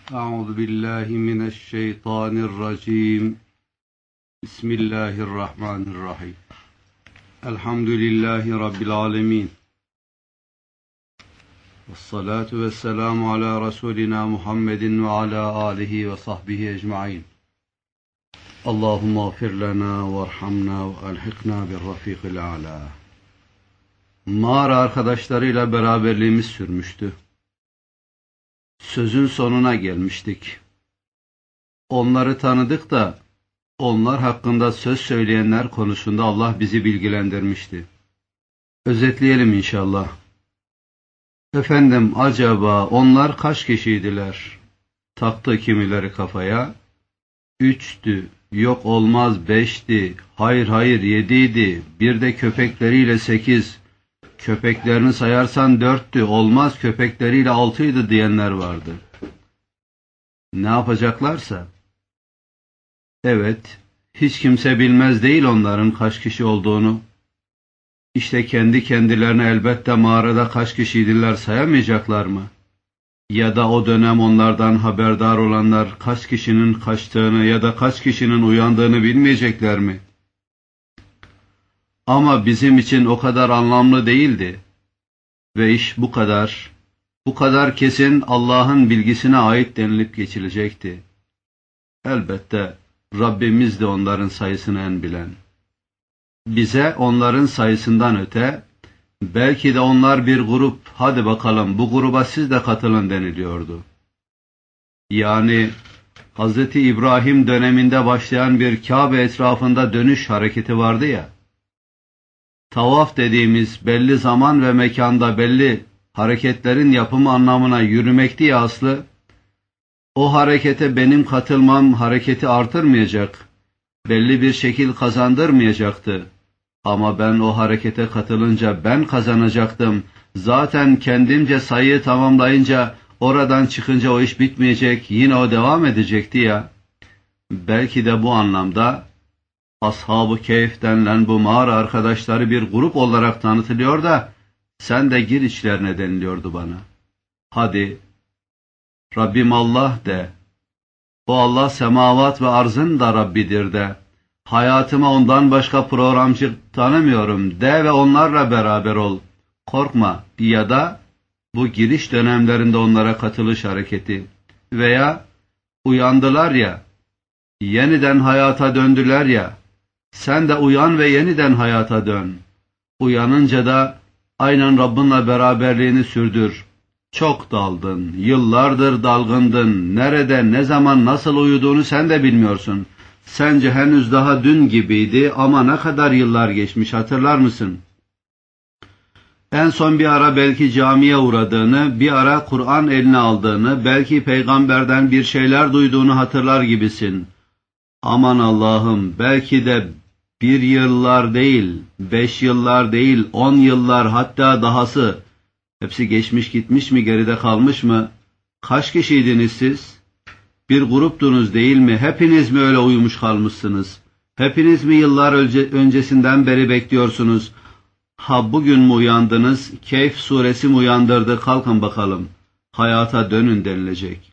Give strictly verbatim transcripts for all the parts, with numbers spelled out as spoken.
أعوذ بالله من الشيطان الرجيم بسم الله الرحمن الرحيم الحمد لله رب العالمين والصلاة والسلام على رسولنا محمد وعلى آله وصحبه أجمعين اللهم اغفر لنا وارحمنا وألحقنا بالرفيق الأعلى. Mağara arkadaşlarıyla beraberliğimiz sürmüştü. Sözün sonuna gelmiştik. Onları tanıdık da onlar hakkında söz söyleyenler konusunda Allah bizi bilgilendirmişti. Özetleyelim inşallah. Efendim, acaba onlar kaç kişiydiler? Taktı kimileri kafaya. Üçtü, yok olmaz beşti, hayır hayır yediydi, bir de köpekleriyle sekiz, köpeklerini sayarsan dörttü, olmaz köpekleriyle altıydı diyenler vardı. Ne yapacaklarsa? Evet, hiç kimse bilmez değil onların kaç kişi olduğunu. İşte kendi kendilerine elbette mağarada kaç kişiydiler sayamayacaklar mı? Ya da o dönem onlardan haberdar olanlar kaç kişinin kaçtığını ya da kaç kişinin uyandığını bilmeyecekler mi? Ama bizim için o kadar anlamlı değildi. Ve iş bu kadar, bu kadar kesin Allah'ın bilgisine ait denilip geçilecekti. Elbette Rabbimiz de onların sayısını en bilen. Bize onların sayısından öte, belki de onlar bir grup, hadi bakalım bu gruba siz de katılın deniliyordu. Yani Hz. İbrahim döneminde başlayan bir Kabe etrafında dönüş hareketi vardı ya, tavaf dediğimiz belli zaman ve mekanda belli hareketlerin yapımı anlamına yürümekti ya aslı, o harekete benim katılmam hareketi artırmayacak, belli bir şekil kazandırmayacaktı. Ama ben o harekete katılınca ben kazanacaktım. Zaten kendimce sayıyı tamamlayınca, oradan çıkınca o iş bitmeyecek, yine o devam edecekti ya. Belki de bu anlamda Ashab-ı Kehf denilen bu mağara arkadaşları bir grup olarak tanıtılıyor da, sen de gir içlerine deniliyordu bana. Hadi, Rabbim Allah de, o Allah semavat ve arzın da Rabbidir de, hayatıma ondan başka programcı tanımıyorum de ve onlarla beraber ol. Korkma. Ya da bu giriş dönemlerinde onlara katılış hareketi veya uyandılar ya, yeniden hayata döndüler ya, sen de uyan ve yeniden hayata dön. Uyanınca da aynen Rabbinle beraberliğini sürdür. Çok daldın, yıllardır dalgındın, nerede, ne zaman, nasıl uyuduğunu sen de bilmiyorsun. Sence henüz daha dün gibiydi ama ne kadar yıllar geçmiş hatırlar mısın? En son bir ara belki camiye uğradığını, bir ara Kur'an eline aldığını, belki peygamberden bir şeyler duyduğunu hatırlar gibisin. Aman Allah'ım, belki de bir yıllar değil, beş yıllar değil, on yıllar, hatta dahası. Hepsi geçmiş gitmiş mi, geride kalmış mı? Kaç kişiydiniz siz? Bir gruptunuz değil mi? Hepiniz mi öyle uyumuş kalmışsınız? Hepiniz mi yıllar önce, öncesinden beri bekliyorsunuz? Ha bugün mü uyandınız? Kehf suresi mi uyandırdı? Kalkın bakalım. Hayata dönün denilecek.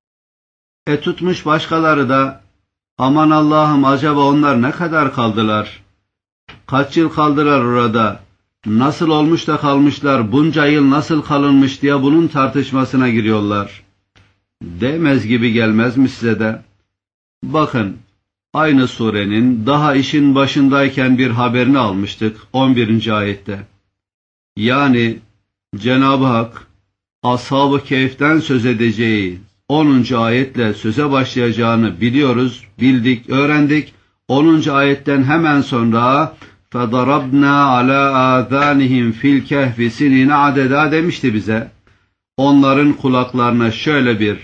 E tutmuş başkaları da, aman Allah'ım acaba onlar ne kadar kaldılar? Kaç yıl kaldılar orada? Nasıl olmuş da kalmışlar? Bunca yıl nasıl kalınmış diye bunun tartışmasına giriyorlar. Demez gibi gelmez mi size de? Bakın, aynı surenin daha işin başındayken bir haberini almıştık on birinci ayette. Yani Cenab-ı Hak Ashab-ı Kehf'ten söz edeceği onuncu ayetle söze başlayacağını biliyoruz, bildik, öğrendik. onuncu ayetten hemen sonra فَضَرَبْنَا عَلَى آذَانِهِمْ فِي الْكَهْفِ سِنِينَ عَدَدًا demişti bize. Onların kulaklarına şöyle bir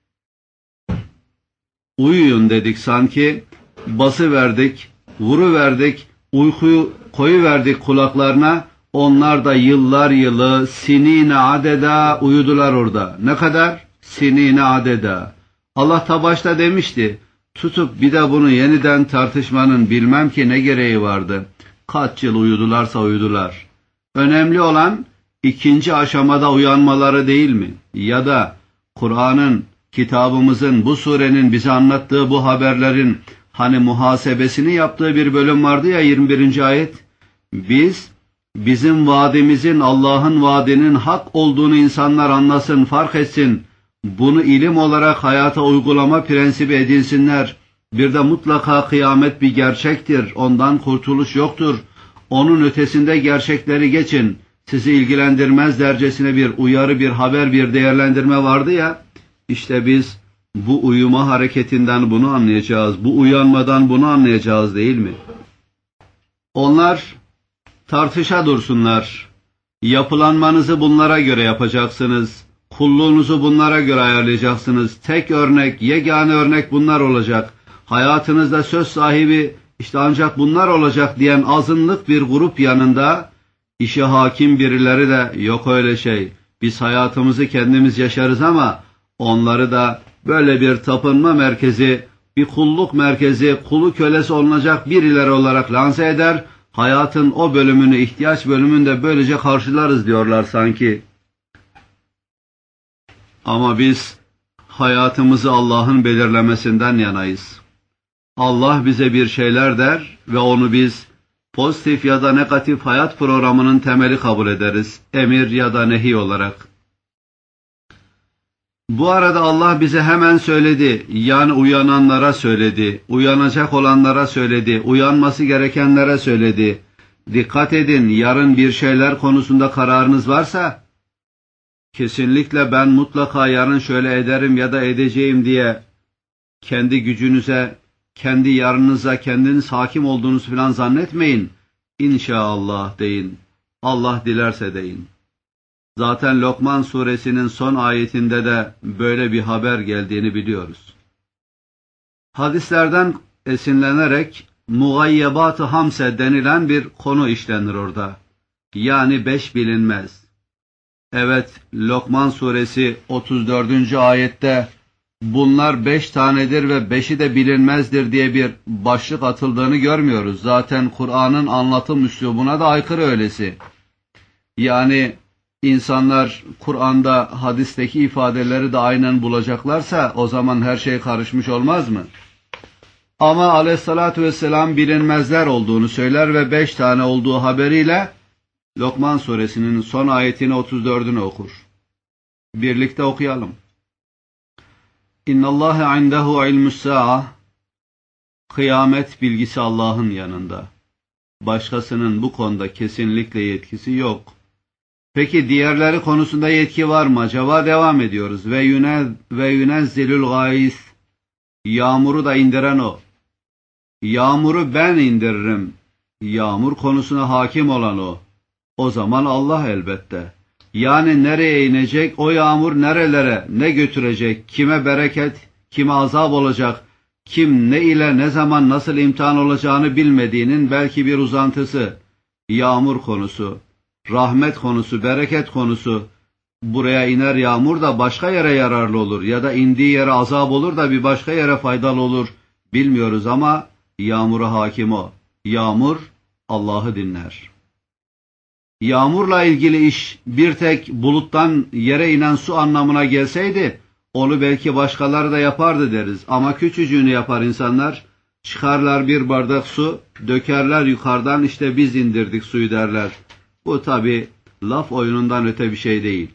uyuyun dedik sanki, basıverdik, vuruverdik, uykuyu koyuverdik kulaklarına, onlar da yıllar yılı sinine adeda uyudular orada. Ne kadar? Sinine adeda. Allah ta başta demişti, tutup bir de bunu yeniden tartışmanın bilmem ki ne gereği vardı. Kaç yıl uyudularsa uyudular. Önemli olan ikinci aşamada uyanmaları değil mi? Ya da Kur'an'ın kitabımızın, bu surenin bize anlattığı bu haberlerin hani muhasebesini yaptığı bir bölüm vardı ya, yirmi birinci ayet. Biz, bizim vaadimizin Allah'ın vaadinin hak olduğunu insanlar anlasın, fark etsin. Bunu ilim olarak hayata uygulama prensibi edinsinler. Bir de mutlaka kıyamet bir gerçektir. Ondan kurtuluş yoktur. Onun ötesinde gerçekleri geçin. Sizi ilgilendirmez dercesine bir uyarı, bir haber, bir değerlendirme vardı ya. İşte biz bu uyuma hareketinden bunu anlayacağız. Bu uyanmadan bunu anlayacağız, değil mi? Onlar tartışa dursunlar. Yapılanmanızı bunlara göre yapacaksınız. Kulluğunuzu bunlara göre ayarlayacaksınız. Tek örnek, yegane örnek bunlar olacak. Hayatınızda söz sahibi işte ancak bunlar olacak diyen azınlık bir grup yanında, işe hakim birileri de yok öyle şey. Biz hayatımızı kendimiz yaşarız ama onları da böyle bir tapınma merkezi, bir kulluk merkezi, kulu kölesi olunacak birileri olarak lanse eder. Hayatın o bölümünü, ihtiyaç bölümünü de böylece karşılarız diyorlar sanki. Ama biz hayatımızı Allah'ın belirlemesinden yanayız. Allah bize bir şeyler der ve onu biz pozitif ya da negatif hayat programının temeli kabul ederiz. Emir ya da nehi olarak. Bu arada Allah bize hemen söyledi. Yani uyananlara söyledi. Uyanacak olanlara söyledi. Uyanması gerekenlere söyledi. Dikkat edin, yarın bir şeyler konusunda kararınız varsa, kesinlikle ben mutlaka yarın şöyle ederim ya da edeceğim diye kendi gücünüze, kendi yarınıza kendiniz hakim olduğunuzu falan zannetmeyin. İnşallah deyin. Allah dilerse deyin. Zaten Lokman suresinin son ayetinde de böyle bir haber geldiğini biliyoruz. Hadislerden esinlenerek mugayyebat-ı hamse denilen bir konu işlenir orada. Yani beş bilinmez. Evet, Lokman suresi otuz dördüncü ayette bunlar beş tanedir ve beşi de bilinmezdir diye bir başlık atıldığını görmüyoruz. Zaten Kur'an'ın anlatım üslubuna da aykırı öylesi. Yani insanlar Kur'an'da hadisteki ifadeleri de aynen bulacaklarsa o zaman her şey karışmış olmaz mı? Ama aleyhissalatü vesselam bilinmezler olduğunu söyler ve beş tane olduğu haberiyle Lokman suresinin son ayetini otuz dördünü okur. Birlikte okuyalım. İnnallâhe indehu ilmus-sâ'a. Kıyamet bilgisi Allah'ın yanında. Başkasının bu konuda kesinlikle yetkisi yok. Peki diğerleri konusunda yetki var mı? Acaba devam ediyoruz. Ve yunez ve yunezzilul gâis. Yağmuru da indiren o. Yağmuru ben indiririm. Yağmur konusuna hakim olan o. O zaman Allah elbette. Yani nereye inecek, o yağmur nerelere, ne götürecek, kime bereket, kime azap olacak, kim ne ile ne zaman nasıl imtihan olacağını bilmediğinin belki bir uzantısı. Yağmur konusu, rahmet konusu, bereket konusu. Buraya iner yağmur da başka yere yararlı olur ya da indiği yere azap olur da bir başka yere faydalı olur. Bilmiyoruz ama yağmura hakim o. Yağmur Allah'ı dinler. Yağmurla ilgili iş bir tek buluttan yere inen su anlamına gelseydi, onu belki başkaları da yapardı deriz. Ama küçücüğünü yapar insanlar. Çıkarlar bir bardak su, dökerler yukarıdan, işte biz indirdik suyu derler. Bu tabi laf oyunundan öte bir şey değil.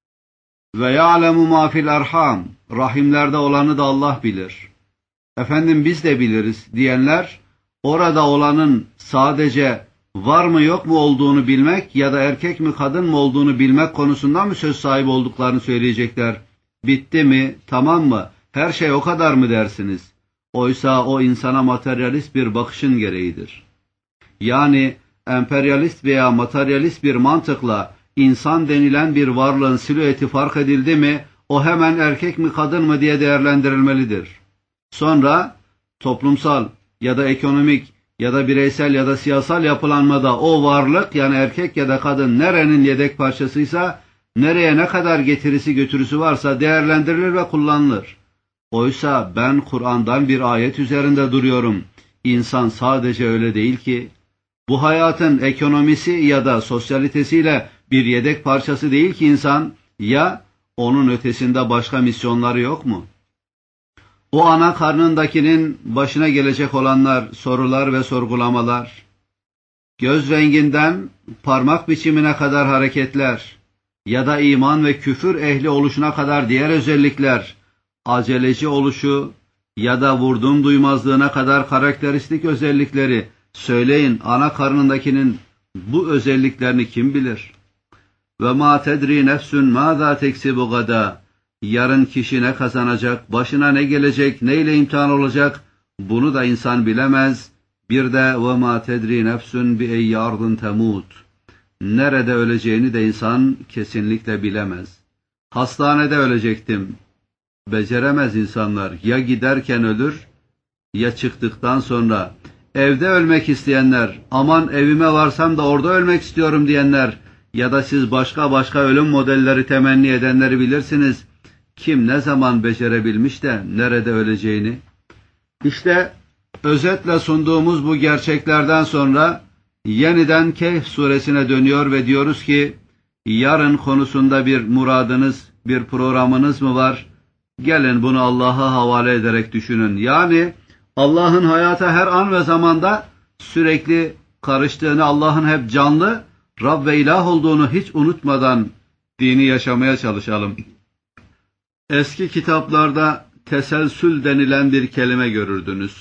Ve ya'lemu ma fil erham. Rahimlerde olanı da Allah bilir. Efendim biz de biliriz diyenler, orada olanın sadece var mı yok mu olduğunu bilmek ya da erkek mi kadın mı olduğunu bilmek konusunda mı söz sahibi olduklarını söyleyecekler. Bitti mi, tamam mı, her şey o kadar mı dersiniz? Oysa o insana materyalist bir bakışın gereğidir. Yani emperyalist veya materyalist bir mantıkla insan denilen bir varlığın silüeti fark edildi mi, o hemen erkek mi kadın mı diye değerlendirilmelidir. Sonra toplumsal ya da ekonomik ya da bireysel ya da siyasal yapılanmada o varlık, yani erkek ya da kadın nerenin yedek parçasıysa, nereye ne kadar getirisi götürüsü varsa değerlendirilir ve kullanılır. Oysa ben Kur'an'dan bir ayet üzerinde duruyorum. İnsan sadece öyle değil ki. Bu hayatın ekonomisi ya da sosyalitesiyle bir yedek parçası değil ki insan, ya onun ötesinde başka misyonları yok mu? O ana karnındakinin başına gelecek olanlar, sorular ve sorgulamalar, göz renginden parmak biçimine kadar hareketler ya da iman ve küfür ehli oluşuna kadar diğer özellikler, aceleci oluşu ya da vurdum duymazlığına kadar karakteristik özellikleri, söyleyin ana karnındakinin bu özelliklerini kim bilir? Ve ma tedri nefsün mâzâ teksibu gada. Yarın kişi ne kazanacak, başına ne gelecek, neyle imtihan olacak, bunu da insan bilemez. Bir de ve ma tedri nefsün bi eyyi ardın temut. Nerede öleceğini de insan kesinlikle bilemez. Hastanede ölecektim. Beceremez insanlar. Ya giderken ölür, ya çıktıktan sonra. Evde ölmek isteyenler, aman evime varsam da orada ölmek istiyorum diyenler, ya da siz başka başka ölüm modelleri temenni edenleri bilirsiniz. Kim ne zaman becerebilmiş de nerede öleceğini. İşte özetle sunduğumuz bu gerçeklerden sonra yeniden Kehf suresine dönüyor ve diyoruz ki, yarın konusunda bir muradınız, bir programınız mı var? Gelin bunu Allah'a havale ederek düşünün. Yani Allah'ın hayata her an ve zamanda sürekli karıştığını, Allah'ın hep canlı, Rab ve ilah olduğunu hiç unutmadan dini yaşamaya çalışalım. Eski kitaplarda teselsül denilen bir kelime görürdünüz.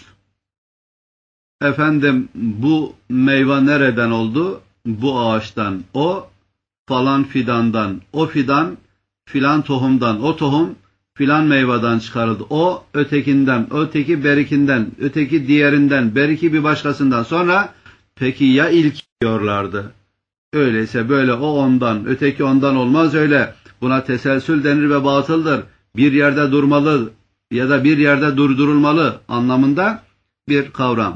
Efendim bu meyve nereden oldu? Bu ağaçtan. O falan fidandan. O fidan filan tohumdan. O tohum filan meyveden çıkarıldı. O ötekinden, öteki berikinden, öteki diğerinden, beriki bir başkasından. Sonra peki ya ilk diyorlardı. Öyleyse böyle o ondan, öteki ondan olmaz öyle. Buna teselsül denir ve batıldır. Bir yerde durmalı ya da bir yerde durdurulmalı anlamında bir kavram.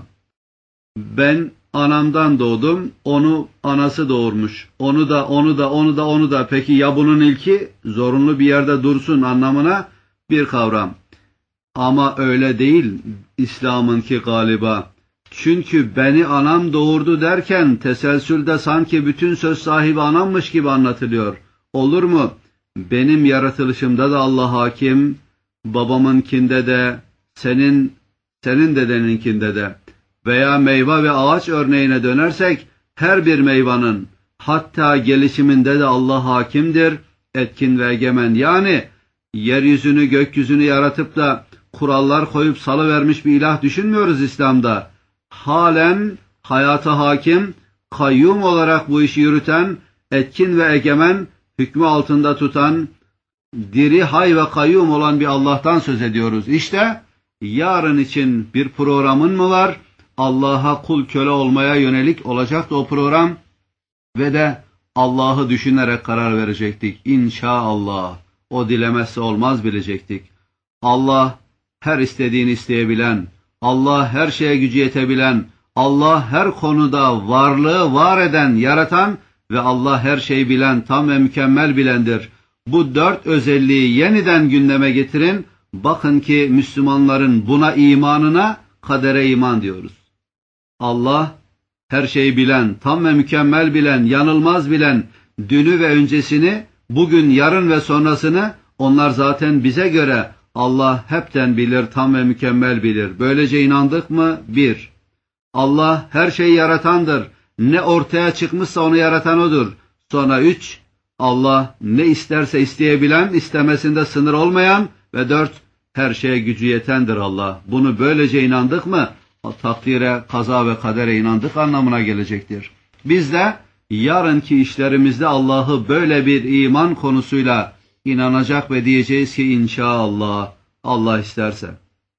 Ben anamdan doğdum, onu anası doğurmuş. Onu da, onu da, onu da, onu da. Peki ya bunun ilki zorunlu bir yerde dursun anlamına bir kavram. Ama öyle değil İslam'ınki galiba. Çünkü beni anam doğurdu derken teselsülde sanki bütün söz sahibi anammış gibi anlatılıyor. Olur mu? Benim yaratılışımda da Allah hakim, babamınkinde de, senin, senin dedeninkinde de. Veya meyve ve ağaç örneğine dönersek, her bir meyvanın, hatta gelişiminde de Allah hakimdir, etkin ve egemen. Yani yeryüzünü, gökyüzünü yaratıp da kurallar koyup salıvermiş bir ilah düşünmüyoruz İslam'da. Halen hayata hakim, kayyum olarak bu işi yürüten, etkin ve egemen, hükmü altında tutan, diri, hay ve kayyum olan bir Allah'tan söz ediyoruz. İşte yarın için bir programın mı var? Allah'a kul köle olmaya yönelik olacaktı o program ve de Allah'ı düşünerek karar verecektik. İnşallah. O dilemezse olmaz bilecektik. Allah her istediğini isteyebilen, Allah her şeye gücü yetebilen, Allah her konuda varlığı var eden, yaratan ve Allah her şeyi bilen, tam ve mükemmel bilendir. Bu dört özelliği yeniden gündeme getirin. Bakın ki Müslümanların buna imanına kadere iman diyoruz. Allah her şeyi bilen, tam ve mükemmel bilen, yanılmaz bilen, dünü ve öncesini, bugün, yarın ve sonrasını onlar zaten bize göre Allah hepten bilir, tam ve mükemmel bilir. Böylece inandık mı? Bir. Allah her şeyi yaratandır. Ne ortaya çıkmışsa onu yaratan odur. Sonra üç. Allah ne isterse isteyebilen, istemesinde sınır olmayan ve dört. Her şeye gücü yetendir Allah. Bunu böylece inandık mı? Takdire, kaza ve kadere inandık anlamına gelecektir. Biz de yarınki işlerimizde Allah'ı böyle bir iman konusuyla inanacak ve diyeceğiz ki inşallah Allah isterse.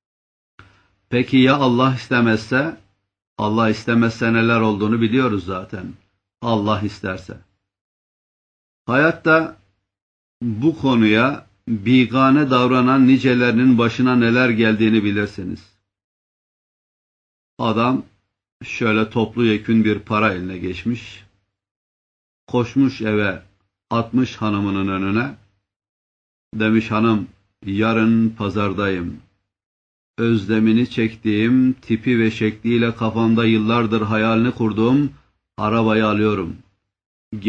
Peki ya Allah istemezse? Allah istemezse neler olduğunu biliyoruz zaten. Allah isterse. Hayatta bu konuya bigane davranan nicelerinin başına neler geldiğini bilirsiniz. Adam şöyle toplu yekün bir para eline geçmiş, koşmuş eve, atmış hanımının önüne, demiş hanım yarın pazardayım. Özlemini çektiğim, tipi ve şekliyle kafamda yıllardır hayalini kurduğum arabayı alıyorum.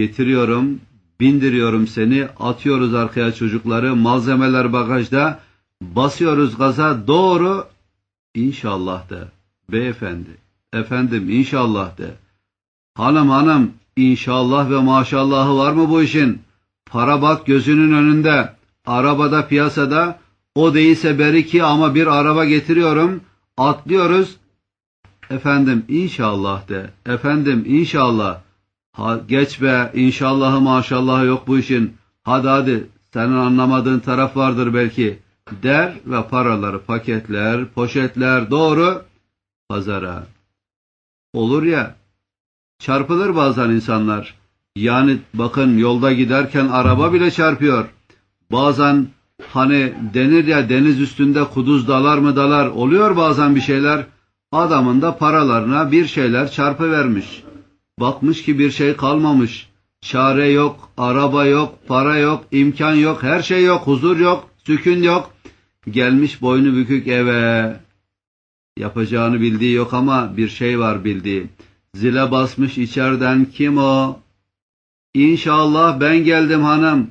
Getiriyorum, bindiriyorum seni, atıyoruz arkaya çocukları, malzemeler bagajda, Basıyoruz gaza doğru, inşallah de. Beyefendi, efendim inşallah de. Hanım hanım, inşallah ve maşallahı var mı bu işin? Para bak gözünün önünde, arabada piyasada, o değilse beriki ama bir araba getiriyorum, atlıyoruz. Efendim inşallah de, efendim inşallah. Ha, geç be, inşallahı maşallahı yok bu işin. Hadi hadi, senin anlamadığın taraf vardır belki, der ve paraları paketler, poşetler doğru pazara. Olur ya, çarpılır bazen insanlar. Yani bakın, yolda giderken araba bile çarpıyor. Bazen hani denir ya, deniz üstünde kuduz dalar mı dalar, oluyor bazen bir şeyler. Adamın da paralarına bir şeyler çarpıvermiş. Bakmış ki bir şey kalmamış. Çare yok, araba yok, para yok, imkan yok, her şey yok, huzur yok, sükun yok. Gelmiş boynu bükük eve. Yapacağını bildiği yok ama bir şey var bildiği. Zile basmış içeriden, kim o? İnşallah ben geldim hanım.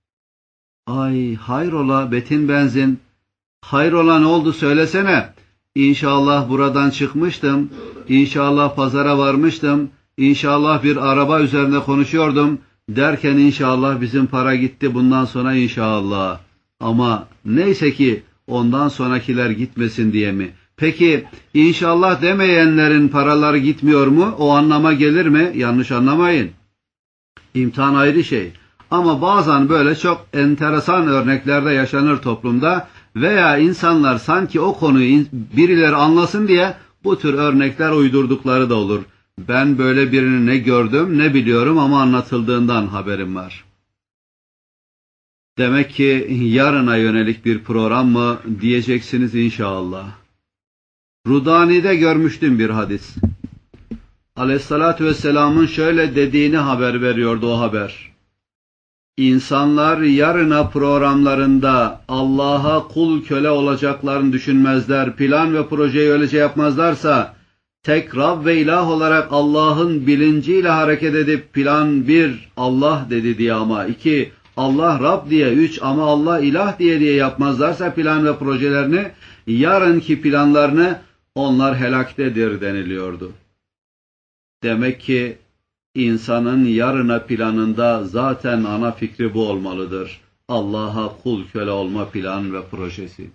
Ay hayrola Betin benzin. Hayrola ne oldu söylesene. İnşallah buradan çıkmıştım. İnşallah pazara varmıştım. İnşallah bir araba üzerinde konuşuyordum. Derken inşallah bizim para gitti, bundan sonra inşallah. Ama neyse ki ondan sonrakiler gitmesin diye mi? Peki inşallah demeyenlerin paraları gitmiyor mu? O anlama gelir mi? Yanlış anlamayın. İmtihan ayrı şey. Ama bazen böyle çok enteresan örneklerde yaşanır toplumda veya insanlar sanki o konuyu birileri anlasın diye bu tür örnekler uydurdukları da olur. Ben böyle birini ne gördüm ne biliyorum ama anlatıldığından haberim var. Demek ki yarına yönelik bir program mı diyeceksiniz inşallah. Rudani'de görmüştüm bir hadis. Aleyhissalatü vesselamın şöyle dediğini haber veriyordu o haber. İnsanlar yarına programlarında Allah'a kul köle olacaklarını düşünmezler, plan ve projeyi öylece yapmazlarsa, tek Rab ve ilah olarak Allah'ın bilinciyle hareket edip plan bir, Allah dedi diye ama iki, Allah Rab diye, üç ama Allah ilah diye diye yapmazlarsa plan ve projelerini, yarınki planlarını onlar helaktedir deniliyordu. Demek ki insanın yarına planında zaten ana fikri bu olmalıdır. Allah'a kul köle olma plan ve projesi.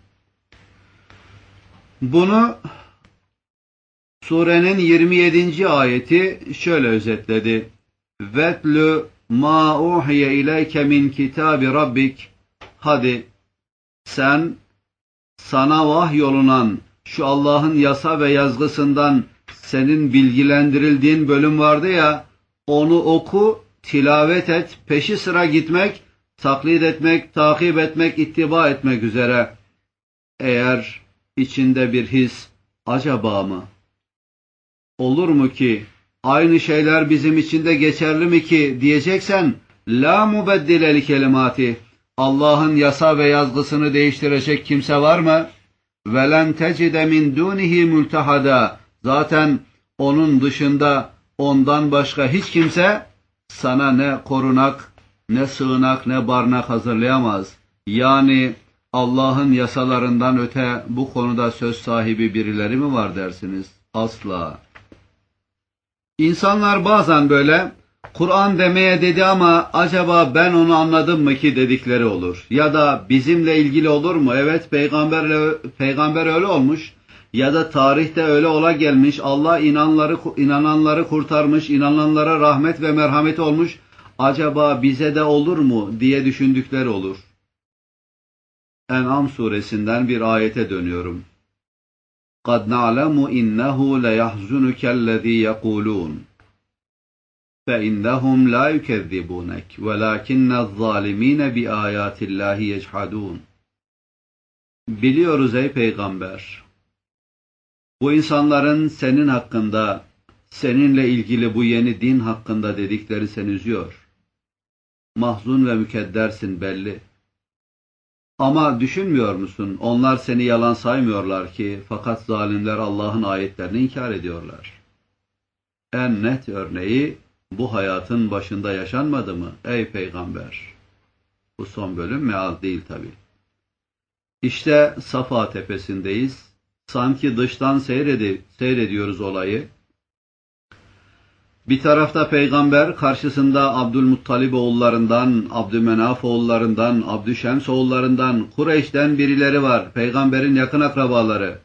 Bunu surenin yirmi yedinci ayeti şöyle özetledi. Vetlu ma uhiye ileyke min kitabi rabbik. Hadi sen sana vahyolunan şu Allah'ın yasa ve yazgısından senin bilgilendirildiğin bölüm vardı ya, onu oku, tilavet et, peşi sıra gitmek, taklit etmek, takip etmek, ittiba etmek üzere. Eğer içinde bir his, acaba mı? Olur mu ki, aynı şeyler bizim için de geçerli mi ki diyeceksen, la mubeddile li kelimati, Allah'ın yasa ve yazgısını değiştirecek kimse var mı? Velen tecide min dunihi multahada, zaten onun dışında ondan başka hiç kimse sana ne korunak, ne sığınak, ne barınak hazırlayamaz. Yani Allah'ın yasalarından öte bu konuda söz sahibi birileri mi var dersiniz? Asla. İnsanlar bazen böyle Kur'an demeye dedi ama acaba ben onu anladım mı ki dedikleri olur. Ya da bizimle ilgili olur mu? Evet, peygamberle peygamber öyle olmuş. Ya da tarihte öyle ola gelmiş, Allah inanları, inananları kurtarmış, inananlara rahmet ve merhamet olmuş, acaba bize de olur mu diye düşündükleri olur. En'am suresinden bir ayete dönüyorum. قَدْ نَعْلَمُ اِنَّهُ لَيَحْزُنُكَ الَّذ۪ي يَقُولُونَ فَاِنَّهُمْ لَا يُكَذِّبُونَكَ وَلَاكِنَّ الظَّالِم۪ينَ بِآيَاتِ اللّٰهِ يَجْحَدُونَ. Biliyoruz ey peygamber, bu insanların senin hakkında, seninle ilgili bu yeni din hakkında dedikleri seni üzüyor. Mahzun ve mükeddersin belli. Ama düşünmüyor musun? Onlar seni yalan saymıyorlar ki, fakat zalimler Allah'ın ayetlerini inkar ediyorlar. En net örneği bu hayatın başında yaşanmadı mı ey peygamber? Bu son bölüm meal değil tabi. İşte Safa tepesindeyiz. Sanki dıştan seyredi, seyrediyoruz olayı. Bir tarafta peygamber, karşısında Abdülmuttalib oğullarından, Abdümenaf oğullarından, Abdüşems oğullarından, Kureyş'ten birileri var. Peygamberin yakın akrabaları.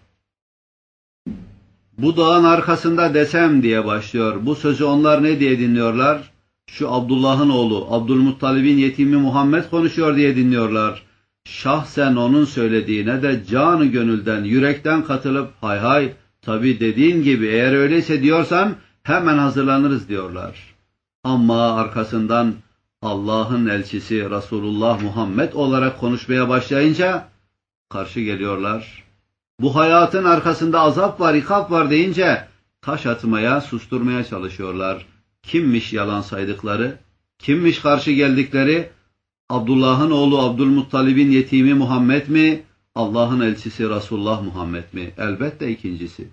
Bu dağın arkasında desem diye başlıyor. Bu sözü onlar ne diye dinliyorlar? Şu Abdullah'ın oğlu, Abdülmuttalib'in yetimi Muhammed konuşuyor diye dinliyorlar. Şahsen onun söylediğine de canı gönülden, yürekten katılıp hay hay, tabi dediğin gibi eğer öyleyse diyorsan hemen hazırlanırız diyorlar. Ama arkasından Allah'ın elçisi Resulullah Muhammed olarak konuşmaya başlayınca karşı geliyorlar. Bu hayatın arkasında azap var, ikap var deyince taş atmaya, susturmaya çalışıyorlar. Kimmiş yalan saydıkları? Kimmiş karşı geldikleri? Abdullah'ın oğlu Abdülmuttalib'in yetimi Muhammed mi? Allah'ın elçisi Resulullah Muhammed mi? Elbette ikincisi.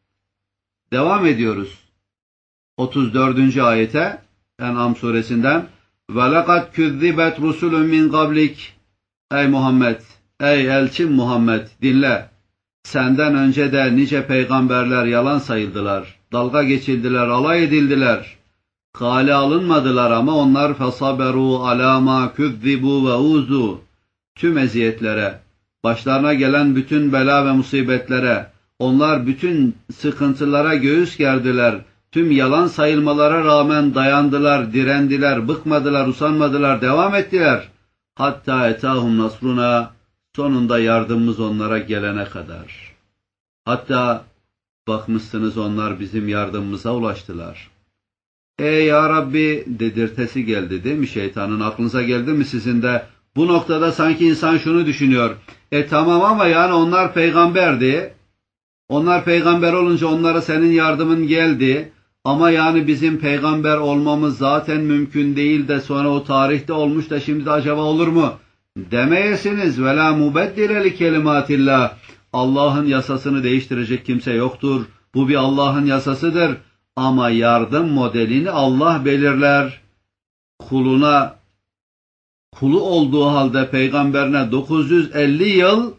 Devam ediyoruz. otuz dördüncü ayete En'am suresinden وَلَقَدْ كُذِّبَتْ رُسُلٌ مِّنْ قَبْلِكَ Ey Muhammed, ey elçim Muhammed dinle. Senden önce de nice peygamberler yalan sayıldılar, dalga geçildiler, alay edildiler. Kale alınmadılar ama onlar فَصَبَرُوا عَلَى مَا كُذِّبُوا وَاُوزُوا Tüm eziyetlere, başlarına gelen bütün bela ve musibetlere, onlar bütün sıkıntılara göğüs gerdiler. Tüm yalan sayılmalara rağmen dayandılar, direndiler, bıkmadılar, usanmadılar, devam ettiler. Hatta etahum nasruna, sonunda yardımımız onlara gelene kadar. Hatta bakmışsınız onlar bizim yardımımıza ulaştılar. Ey ya Rabbi dedirtesi geldi değil mi şeytanın? Aklınıza geldi mi sizin de? Bu noktada sanki insan şunu düşünüyor. E tamam ama yani onlar peygamberdi. Onlar peygamber olunca onlara senin yardımın geldi. Ama yani bizim peygamber olmamız zaten mümkün değil de sonra o tarihte olmuş da şimdi de acaba olur mu? Demeyesiniz. Ve la mubeddile li kelimatillah. Allah'ın yasasını değiştirecek kimse yoktur. Bu bir Allah'ın yasasıdır. Ama yardım modelini Allah belirler. Kuluna, kulu olduğu halde peygamberine dokuz yüz elli yıl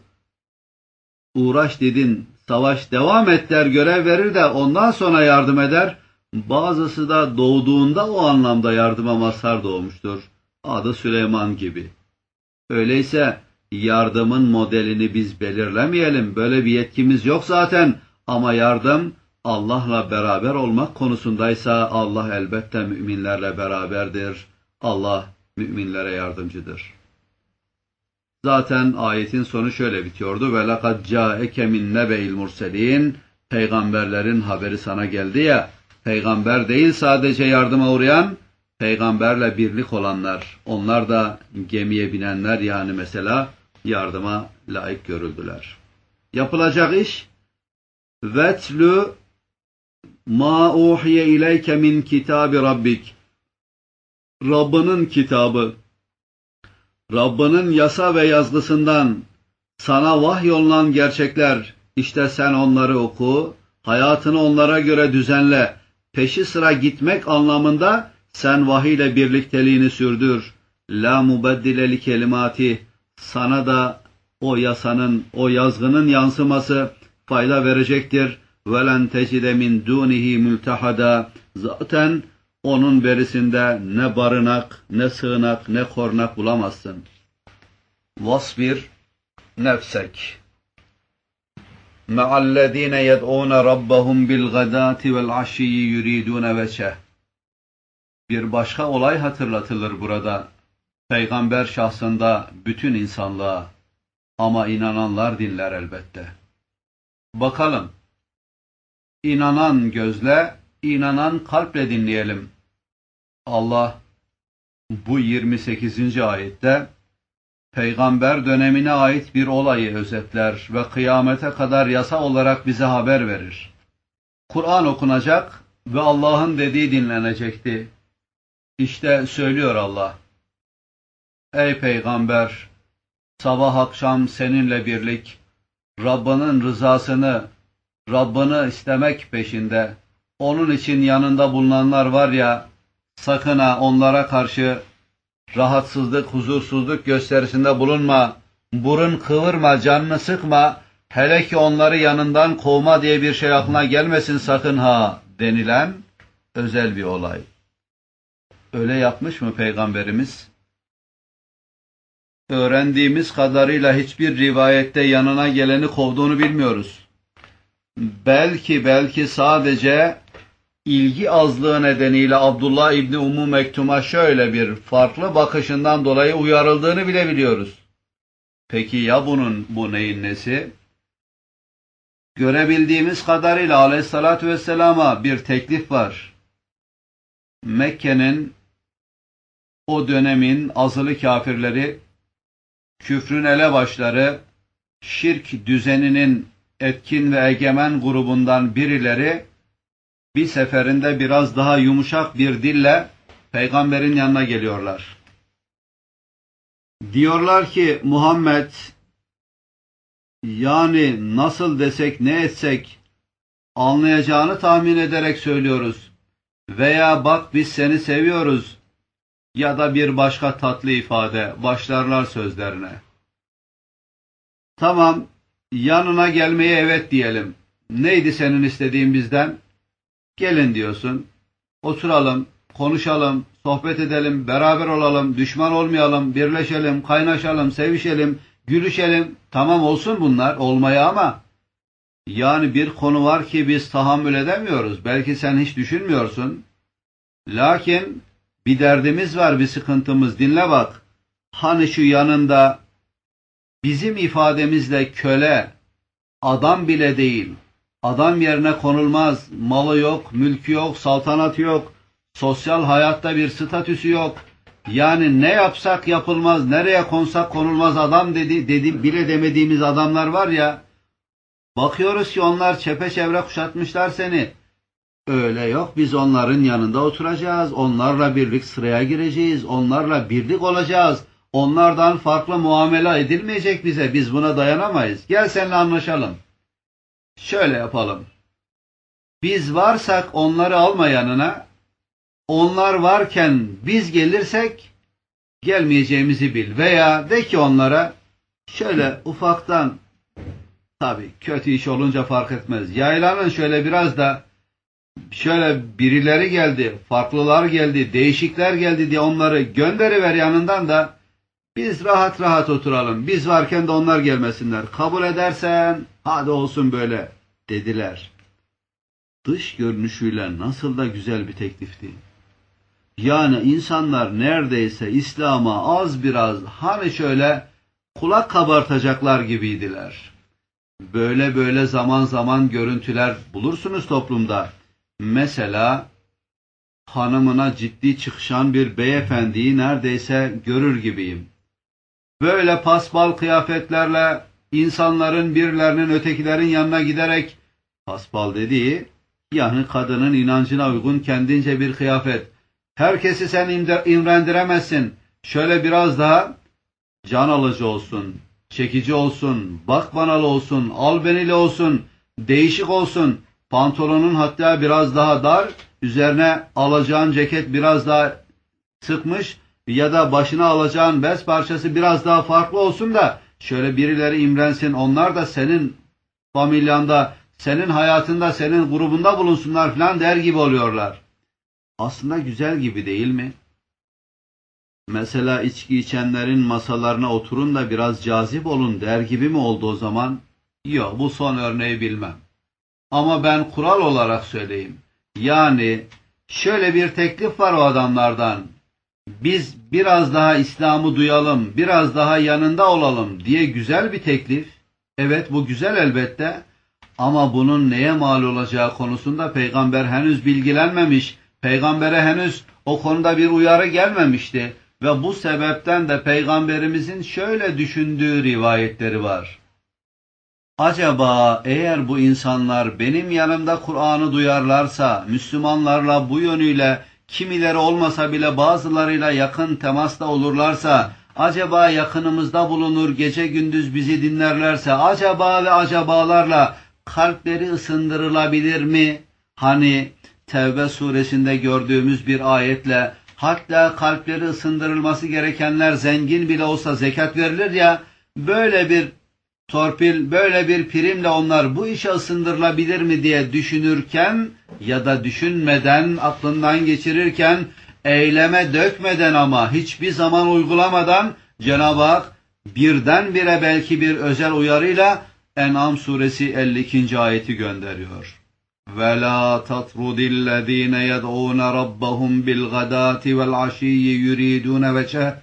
uğraş dedin, savaş devam et der, görev verir de ondan sonra yardım eder. Bazısı da doğduğunda o anlamda yardıma mazhar doğmuştur. Adı Süleyman gibi. Öyleyse yardımın modelini biz belirlemeyelim. Böyle bir yetkimiz yok zaten. Ama yardım Allah'la beraber olmak konusundaysa Allah elbette müminlerle beraberdir. Allah müminlere yardımcıdır. Zaten ayetin sonu şöyle bitiyordu. Ve lekad ca'eke min nebe'il murselin. Peygamberlerin haberi sana geldi ya. Peygamber değil sadece yardıma uğrayan, peygamberle birlik olanlar. Onlar da gemiye binenler yani mesela yardıma layık görüldüler. Yapılacak iş vetlu ma uhiye ileyke min kitabi rabbik. Rabbinin kitabı, Rabbinin yasa ve yazgısından sana vahyolunan gerçekler, işte sen onları oku, hayatını onlara göre düzenle, peşi sıra gitmek anlamında sen vahiy ile birlikteliğini sürdür. La mubeddile li kelimati, sana da o yasanın, o yazgının yansıması fayda verecektir. Velen tecide min dunihi mültehada, zaten onun berisinde ne barınak, ne sığınak, ne kornak bulamazsın. Vasbir nefsek me'allezine yed'ûne rabbahum bilgadâti vel aşiyyi yuridûne veçeh. Bir başka olay hatırlatılır burada. Peygamber şahsında bütün insanlığa, ama inananlar dinler elbette. Bakalım, inanan gözle, inanan kalple dinleyelim. Allah bu yirmi sekizinci ayette peygamber dönemine ait bir olayı özetler ve kıyamete kadar yasa olarak bize haber verir. Kur'an okunacak ve Allah'ın dediği dinlenecekti. İşte söylüyor Allah. Ey peygamber, sabah akşam seninle birlik, Rabbinin rızasını, Rabbini istemek peşinde, onun için yanında bulunanlar var ya, sakın ha onlara karşı rahatsızlık, huzursuzluk gösterisinde bulunma. burun kıvırma, canını sıkma, hele ki onları yanından kovma diye bir şey aklına gelmesin sakın ha denilen özel bir olay. Öyle yapmış mı Peygamberimiz? Öğrendiğimiz kadarıyla hiçbir rivayette yanına geleni kovduğunu bilmiyoruz. Belki belki sadece ilgi azlığı nedeniyle Abdullah İbni Ummu Mektum'a şöyle bir farklı bakışından dolayı uyarıldığını bile biliyoruz. Peki ya bunun bu neyin nesi? Görebildiğimiz kadarıyla Aleyhisselatü Vesselam'a bir teklif var. Mekke'nin o dönemin azılı kafirleri, küfrün elebaşları, şirk düzeninin etkin ve egemen grubundan birileri bir seferinde biraz daha yumuşak bir dille peygamberin yanına geliyorlar. Diyorlar ki Muhammed, yani nasıl desek ne etsek anlayacağını tahmin ederek söylüyoruz. Veya bak biz seni seviyoruz ya da bir başka tatlı ifade başlarlar sözlerine. Tamam, yanına gelmeye evet diyelim. Neydi senin istediğin bizden? Gelin diyorsun, oturalım, konuşalım, sohbet edelim, beraber olalım, düşman olmayalım, birleşelim, kaynaşalım, sevişelim, gülüşelim. Tamam olsun bunlar, olmaya ama yani bir konu var ki biz tahammül edemiyoruz. Belki sen hiç düşünmüyorsun. Lakin bir derdimiz var, bir sıkıntımız. Dinle bak. Hani şu yanında bizim ifademizle köle, adam bile değil. Adam yerine konulmaz. Malı yok, mülkü yok, saltanatı yok. Sosyal hayatta bir statüsü yok. Yani ne yapsak yapılmaz, nereye konsak konulmaz adam dedi, dedi bile demediğimiz adamlar var ya. Bakıyoruz ki onlar çepeçevre kuşatmışlar seni. Öyle yok, biz onların yanında oturacağız, onlarla birlik sıraya gireceğiz, onlarla birlik olacağız. Onlardan farklı muamele edilmeyecek bize, biz buna dayanamayız. Gel seninle anlaşalım. Şöyle yapalım. Biz varsak onları alma yanına, onlar varken biz gelirsek gelmeyeceğimizi bil. Veya de ki onlara şöyle ufaktan, tabii kötü iş olunca fark etmez. Yaylanın şöyle biraz da şöyle birileri geldi, farklılar geldi, değişikler geldi diye onları gönderiver yanından da biz rahat rahat oturalım. Biz varken de onlar gelmesinler. Kabul edersen hadi olsun böyle dediler. Dış görünüşüyle nasıl da güzel bir teklifti. Yani insanlar neredeyse İslam'a az biraz hani şöyle kulak kabartacaklar gibiydiler. Böyle böyle zaman zaman görüntüler bulursunuz toplumda. Mesela hanımına ciddi çıkışan bir beyefendiyi neredeyse görür gibiyim. Böyle paspal kıyafetlerle insanların birilerinin ötekilerin yanına giderek, paspal dediği yani kadının inancına uygun kendince bir kıyafet. Herkesi sen imrendiremezsin. Şöyle biraz daha can alıcı olsun, çekici olsun, bak banalı olsun, albenili olsun, değişik olsun. Pantolonun hatta biraz daha dar, üzerine alacağın ceket biraz daha sıkmış ya da başına alacağın bez parçası biraz daha farklı olsun da şöyle birileri imrensin, onlar da senin familyanda, senin hayatında, senin grubunda bulunsunlar falan der gibi oluyorlar. Aslında güzel gibi değil mi? Mesela içki içenlerin masalarına oturun da biraz cazip olun der gibi mi oldu o zaman? Yok, bu son örneği bilmem. Ama ben kural olarak söyleyeyim. Yani şöyle bir teklif var o adamlardan. Biz biraz daha İslam'ı duyalım, biraz daha yanında olalım diye güzel bir teklif. Evet, bu güzel elbette. Ama bunun neye mal olacağı konusunda peygamber henüz bilgilenmemiş. Peygambere henüz o konuda bir uyarı gelmemişti. Ve bu sebepten de peygamberimizin şöyle düşündüğü rivayetleri var. Acaba eğer bu insanlar benim yanımda Kur'an'ı duyarlarsa, Müslümanlarla bu yönüyle kimileri olmasa bile bazılarıyla yakın temasta olurlarsa, acaba yakınımızda bulunur, gece gündüz bizi dinlerlerse, acaba ve acabalarla kalpleri ısındırılabilir mi? Hani Tevbe suresinde gördüğümüz bir ayetle, hatta kalpleri ısındırılması gerekenler zengin bile olsa zekat verilir ya, böyle bir torpil, böyle bir primle onlar bu işe ısındırılabilir mi diye düşünürken ya da düşünmeden, aklından geçirirken, eyleme dökmeden ama hiçbir zaman uygulamadan Cenab-ı Hak birdenbire belki bir özel uyarıyla En'am suresi elli ikinci ayeti gönderiyor. وَلَا تَطْرُدِ الَّذ۪ينَ يَدْعُونَ رَبَّهُمْ بِالْغَدَاتِ وَالْعَشِيِّ يُرِيدُونَ وَجْهَهُ.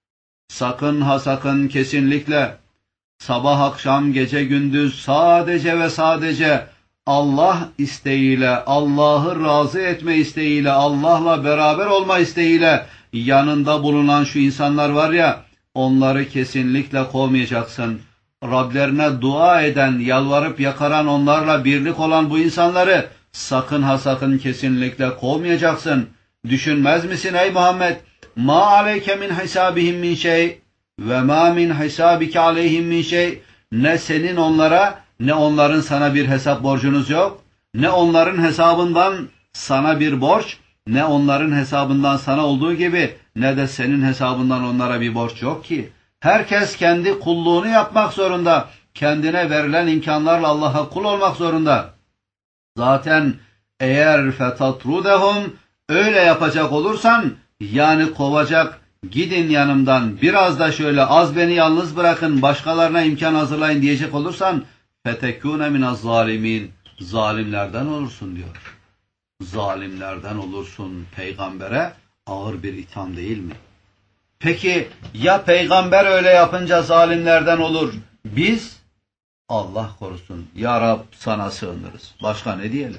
Sakın ha sakın, kesinlikle sabah akşam gece gündüz sadece ve sadece Allah isteğiyle, Allah'ı razı etme isteğiyle, Allah'la beraber olma isteğiyle yanında bulunan şu insanlar var ya, onları kesinlikle kovmayacaksın. Rablerine dua eden, yalvarıp yakaran, onlarla birlik olan bu insanları sakın ha sakın kesinlikle kovmayacaksın. Düşünmez misin ey Muhammed? Ma aleyke min hisabihim min şey ve ma min hisabike aleyhim min şey. Ne senin onlara ne onların sana bir hesap borcunuz yok. Ne onların hesabından sana bir borç, ne onların hesabından sana olduğu gibi ne de senin hesabından onlara bir borç yok ki. Herkes kendi kulluğunu yapmak zorunda. Kendine verilen imkanlarla Allah'a kul olmak zorunda. Zaten eğer fetatrudehum, öyle yapacak olursan, yani kovacak, gidin yanımdan, biraz da şöyle az beni yalnız bırakın, başkalarına imkan hazırlayın diyecek olursan, fetekûne minaz zalimin, zalimlerden olursun diyor. Zalimlerden olursun. Peygambere ağır bir itham değil mi? Peki ya peygamber öyle yapınca zalimlerden olur? Biz, Allah korusun, ya Rab sana sığınırız. Başka ne diyelim?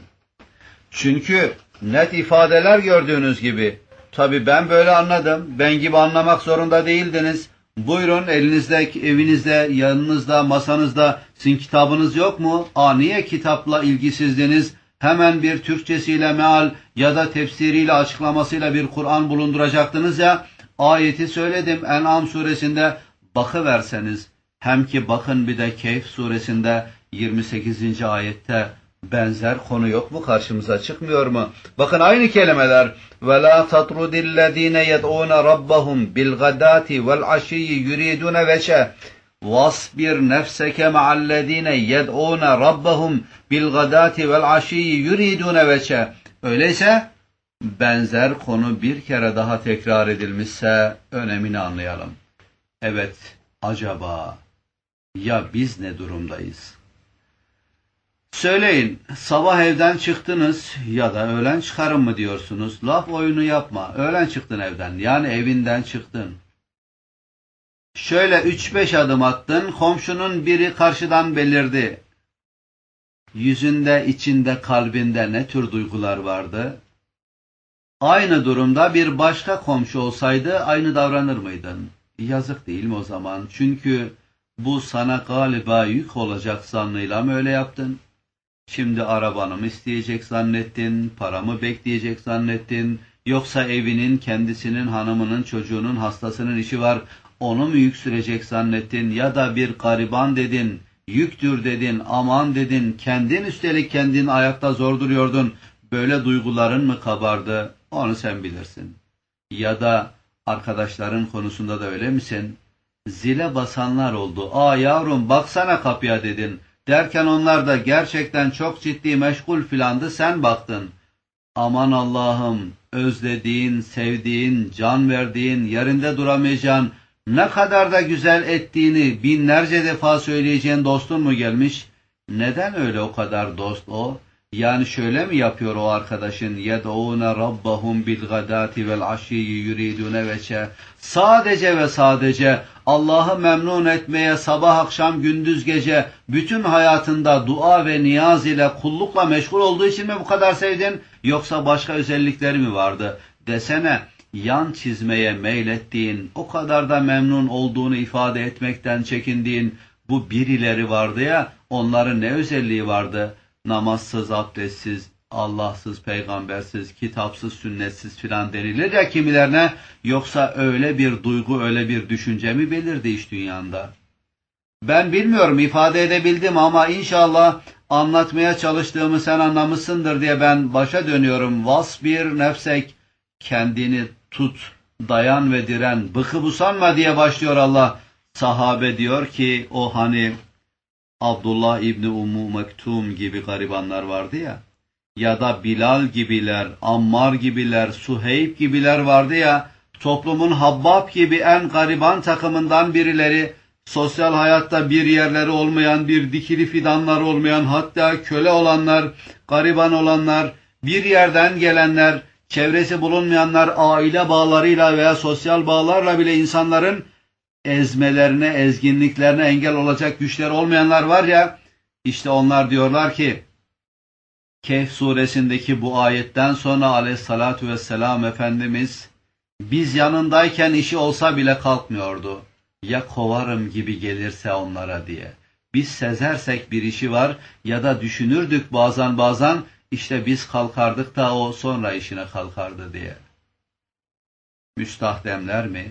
Çünkü net ifadeler gördüğünüz gibi, tabii ben böyle anladım, ben gibi anlamak zorunda değildiniz. Buyurun, elinizde, evinizde, yanınızda, masanızda sizin kitabınız yok mu? Aa, niye kitapla ilgisizdiniz? Hemen bir Türkçesiyle meal ya da tefsiriyle, açıklamasıyla bir Kur'an bulunduracaktınız ya. Ayeti söyledim En'am suresinde, bakıverseniz, hem ki bakın bir de Kehf suresinde yirmi sekizinci ayette benzer konu yok mu, karşımıza çıkmıyor mu? Bakın aynı kelimeler. وَلَا تَطْرُدِ الَّذ۪ينَ يَدْعُونَ رَبَّهُمْ بِالْغَدَاتِ وَالْعَشِيِّ يُرِيدُونَ وَجْهَهُ وَاصْبِرْ نَفْسَكَ مَعَ الَّذ۪ينَ يَدْعُونَ رَبَّهُمْ بِالْغَدَاتِ وَالْعَشِيِّ يُرِيدُونَ وَجْهَهُ. Öyleyse benzer konu bir kere daha tekrar edilmişse önemini anlayalım. Evet, acaba ya biz ne durumdayız? Söyleyin, sabah evden çıktınız ya da öğlen çıkarım mı diyorsunuz? Laf oyunu yapma. Öğlen çıktın evden, yani evinden çıktın. Şöyle üç beş adım attın, komşunun biri karşıdan belirdi. Yüzünde, içinde, kalbinde ne tür duygular vardı? Aynı durumda bir başka komşu olsaydı aynı davranır mıydın? Yazık değil mi o zaman? Çünkü bu sana galiba yük olacak zannıyla mı öyle yaptın? Şimdi arabanı mı isteyecek zannettin, paramı bekleyecek zannettin, yoksa evinin, kendisinin, hanımının, çocuğunun, hastasının işi var, onu mu yük sürecek zannettin, ya da bir gariban dedin, yüktür dedin, aman dedin, kendin üstelik kendin ayakta zor duruyordun, böyle duyguların mı kabardı, onu sen bilirsin. Ya da arkadaşların konusunda da öyle misin? Zile basanlar oldu, aa yavrum baksana kapıya dedin. Derken onlar da gerçekten çok ciddi meşgul filandı, sen baktın. Aman Allah'ım, özlediğin, sevdiğin, can verdiğin, yerinde duramayacağın, ne kadar da güzel ettiğini binlerce defa söyleyeceğin dostun mu gelmiş? Neden öyle o kadar dost o? Yani şöyle mi yapıyor o arkadaşın? يَدْعُونَ رَبَّهُمْ بِالْغَدَاتِ وَالْعَشِيِّ يُرِيدُونَ وَجْهَهُ. Sadece ve sadece Allah'ı memnun etmeye sabah akşam gündüz gece bütün hayatında dua ve niyaz ile kullukla meşgul olduğu için mi bu kadar sevdin? Yoksa başka özellikleri mi vardı? Desene, yan çizmeye meylettiğin, o kadar da memnun olduğunu ifade etmekten çekindiğin bu birileri vardı ya, onların ne özelliği vardı? Namazsız, abdestsiz, Allahsız, peygambersiz, kitapsız, sünnetsiz filan denilir ya kimilerine, yoksa öyle bir duygu, öyle bir düşünce mi belirdi iş dünyanda? Ben bilmiyorum, ifade edebildim ama inşallah anlatmaya çalıştığımı sen anlamışsındır diye ben başa dönüyorum. Vasbir nefsek, kendini tut, dayan ve diren, bıkıp usanma diye başlıyor Allah. Sahabe diyor ki o hani Abdullah İbni Ummu Mektum gibi garibanlar vardı ya, ya da Bilal gibiler, Ammar gibiler, Suheyb gibiler vardı ya, toplumun Habbab gibi en gariban takımından birileri, sosyal hayatta bir yerleri olmayan, bir dikili fidanları olmayan, hatta köle olanlar, gariban olanlar, bir yerden gelenler, çevresi bulunmayanlar, aile bağlarıyla veya sosyal bağlarla bile insanların ezmelerine, ezginliklerine engel olacak güçleri olmayanlar var ya, işte onlar diyorlar ki, Kehf suresindeki bu ayetten sonra aleyhissalatu vesselam Efendimiz, biz yanındayken işi olsa bile kalkmıyordu. Ya kovarım gibi gelirse onlara diye. Biz sezersek bir işi var ya da düşünürdük bazen bazen, işte biz kalkardık da o sonra işine kalkardı diye. Müstahdemler mi?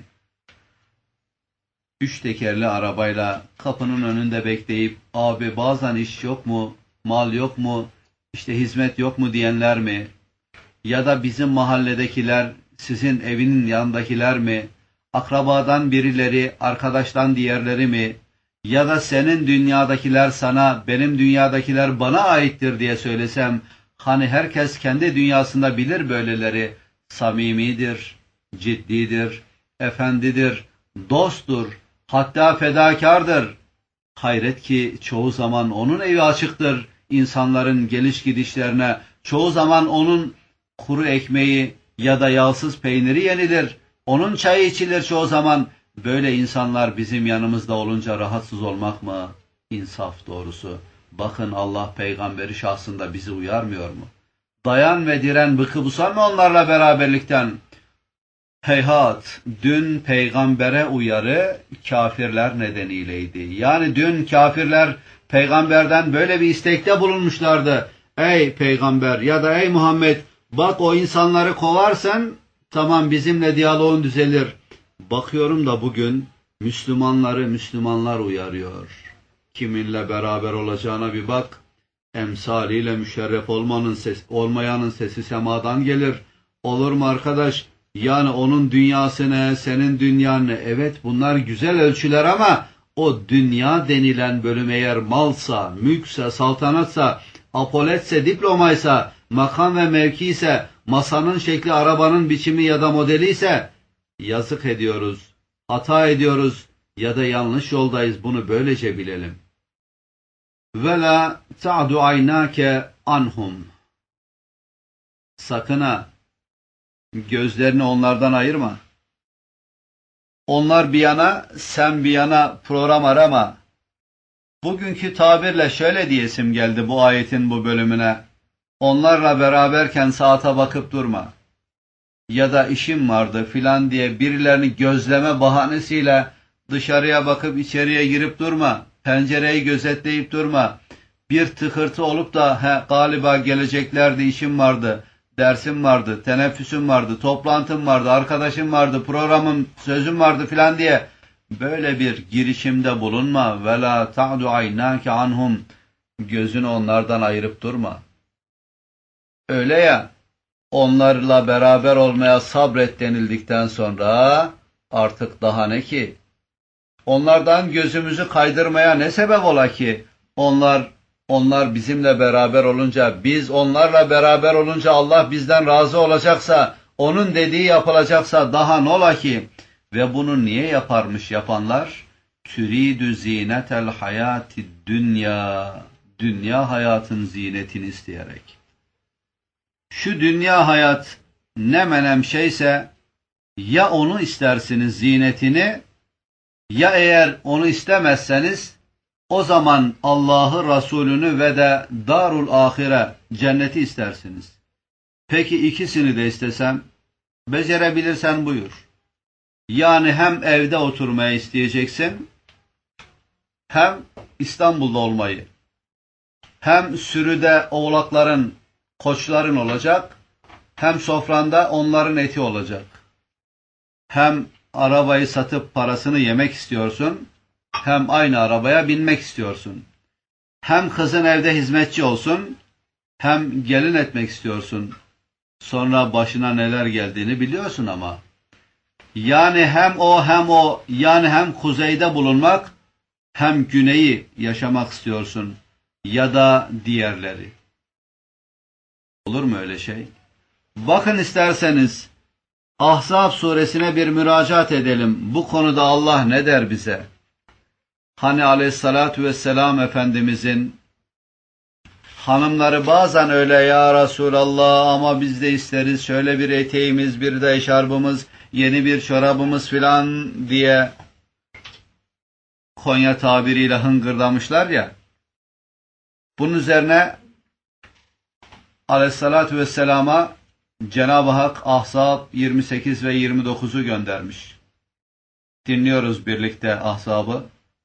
Üç tekerli arabayla kapının önünde bekleyip, abi bazen iş yok mu, mal yok mu, işte hizmet yok mu diyenler mi? Ya da bizim mahalledekiler, sizin evinin yanındakiler mi? Akrabadan birileri, arkadaştan diğerleri mi? Ya da senin dünyadakiler sana, benim dünyadakiler bana aittir diye söylesem, hani herkes kendi dünyasında bilir böyleleri, samimidir, ciddidir, efendidir, dosttur, hatta fedakardır. Hayret ki çoğu zaman onun evi açıktır insanların geliş gidişlerine, çoğu zaman onun kuru ekmeği ya da yağsız peyniri yenilir, onun çayı içilir çoğu zaman. Böyle insanlar bizim yanımızda olunca rahatsız olmak mı? İnsaf doğrusu. Bakın Allah peygamberi şahsında bizi uyarmıyor mu? Dayan ve diren, bıkıp usanma onlarla beraberlikten. Heyhat, dün peygambere uyarı kafirler nedeniyleydi. Yani dün kafirler peygamberden böyle bir istekte bulunmuşlardı. Ey peygamber ya da ey Muhammed, bak o insanları kovarsan tamam bizimle diyaloğun düzelir. Bakıyorum da bugün Müslümanları Müslümanlar uyarıyor. Kiminle beraber olacağına bir bak. Emsaliyle müşerref olmanın ses, olmayanın sesi semadan gelir. Olur mu arkadaş? Yani onun dünyası ne, senin dünyan ne? Evet bunlar güzel ölçüler ama o dünya denilen bölüm eğer malsa, mülkse, saltanatsa, apoletse, diplomaysa, makam ve mevki ise, masanın şekli, arabanın biçimi ya da modeli ise yazık ediyoruz, hata ediyoruz ya da yanlış yoldayız, bunu böylece bilelim. وَلَا تَعْدُ عَيْنَاكَ anhum. Sakın ha, gözlerini onlardan ayırma. Onlar bir yana, sen bir yana program arama. Bugünkü tabirle şöyle diyesim geldi bu ayetin bu bölümüne. Onlarla beraberken saate bakıp durma. Ya da işim vardı filan diye birilerini gözleme bahanesiyle dışarıya bakıp içeriye girip durma. Pencereyi gözetleyip durma. Bir tıkırtı olup da he, galiba geleceklerdi, işim vardı, dersim vardı, teneffüsüm vardı, toplantım vardı, arkadaşım vardı, programım, sözüm vardı filan diye böyle bir girişimde bulunma. وَلَا تَعْدُ عَيْنَاكَ عَنْهُمْ. Gözünü onlardan ayırıp durma. Öyle ya, onlarla beraber olmaya sabret denildikten sonra artık daha ne ki? Onlardan gözümüzü kaydırmaya ne sebep ola ki? Onlar onlar bizimle beraber olunca, biz onlarla beraber olunca Allah bizden razı olacaksa, onun dediği yapılacaksa daha ne ola ki? Ve bunu niye yaparmış yapanlar? Türidü zinetel hayati dünya. Dünya hayatın zinetini isteyerek. Şu dünya hayat ne menem şeyse, ya onu istersiniz zinetini, ya eğer onu istemezseniz, o zaman Allah'ı, Resulünü ve de darul ahire, cenneti istersiniz. Peki ikisini de istesem, becerebilirsen buyur. Yani hem evde oturmaya isteyeceksin, hem İstanbul'da olmayı, hem sürüde oğlakların, koçların olacak, hem sofranda onların eti olacak. Hem arabayı satıp parasını yemek istiyorsun, hem aynı arabaya binmek istiyorsun. Hem kızın evde hizmetçi olsun, hem gelin etmek istiyorsun. Sonra başına neler geldiğini biliyorsun ama. Yani hem o hem o, yani hem kuzeyde bulunmak hem güneyi yaşamak istiyorsun ya da diğerleri. Olur mu öyle şey? Bakın isterseniz Ahzab suresine bir müracaat edelim. Bu konuda Allah ne der bize? Hani aleyhissalatu vesselam Efendimizin hanımları bazen öyle ya Resulallah ama biz de isteriz şöyle bir eteğimiz, bir de eşarbımız, yeni bir çorabımız filan diye Konya tabiriyle hıngırdamışlar ya. Bunun üzerine aleyhissalatu vesselama Cenab-ı Hak Ahzab yirmi sekiz ve yirmi dokuzu göndermiş. Dinliyoruz birlikte Ahzab'ı.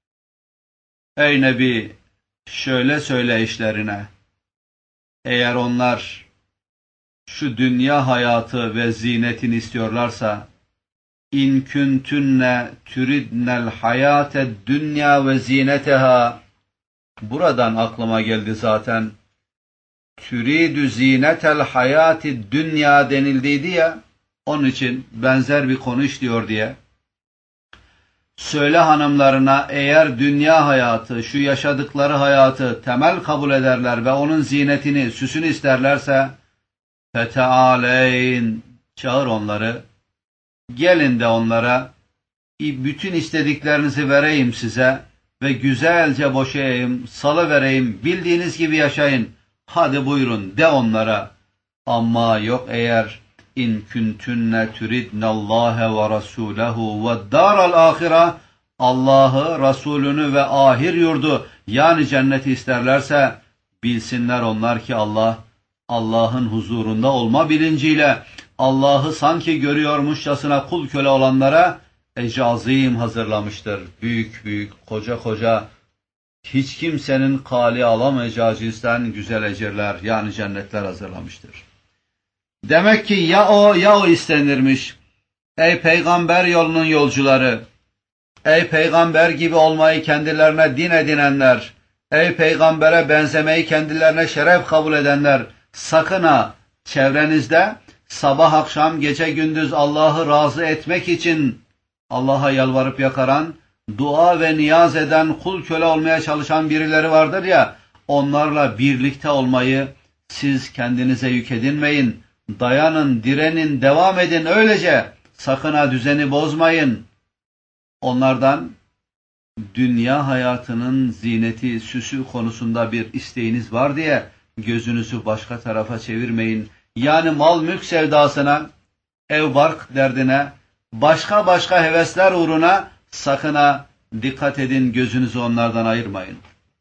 Ey Nebi, şöyle söyle eşlerine, eğer onlar şu dünya hayatı ve zinetini istiyorlarsa, İn kuntunne turidnel hayate dünya ve zineteha, buradan aklıma geldi zaten, türidü zinetel hayati dünya denildiydi ya, onun için benzer bir konu işliyor diye. Söyle hanımlarına, eğer dünya hayatı, şu yaşadıkları hayatı temel kabul ederler ve onun zinetini, süsünü isterlerse, fetealeyn, çağır onları, gelin de onlara, bütün istediklerinizi vereyim size ve güzelce boşayayım, salıvereyim, bildiğiniz gibi yaşayın, hadi buyurun de onlara. Ama yok eğer in kuntunne turidnallâhe ve rasûlehu ve dâral âhire, Allah'ı, Resulünü ve ahir yurdu yani cenneti isterlerse, bilsinler onlar ki Allah, Allah'ın huzurunda olma bilinciyle Allah'ı sanki görüyormuşçasına kul köle olanlara ecr azim hazırlamıştır. Büyük büyük, koca koca, hiç kimsenin kali alamayacağı cinsten güzel ecirler yani cennetler hazırlamıştır. Demek ki ya o ya o istenirmiş. Ey peygamber yolunun yolcuları, ey peygamber gibi olmayı kendilerine din edinenler, ey peygambere benzemeyi kendilerine şeref kabul edenler, sakın ha çevrenizde sabah akşam gece gündüz Allah'ı razı etmek için Allah'a yalvarıp yakaran, dua ve niyaz eden, kul köle olmaya çalışan birileri vardır ya, onlarla birlikte olmayı siz kendinize yük edinmeyin. Dayanın, direnin, devam edin öylece. Sakın ha düzeni bozmayın. Onlardan dünya hayatının zineti, süsü konusunda bir isteğiniz var diye gözünüzü başka tarafa çevirmeyin. Yani mal mülk sevdasına, ev bark derdine, başka başka hevesler uğruna sakın ha dikkat edin, gözünüzü onlardan ayırmayın.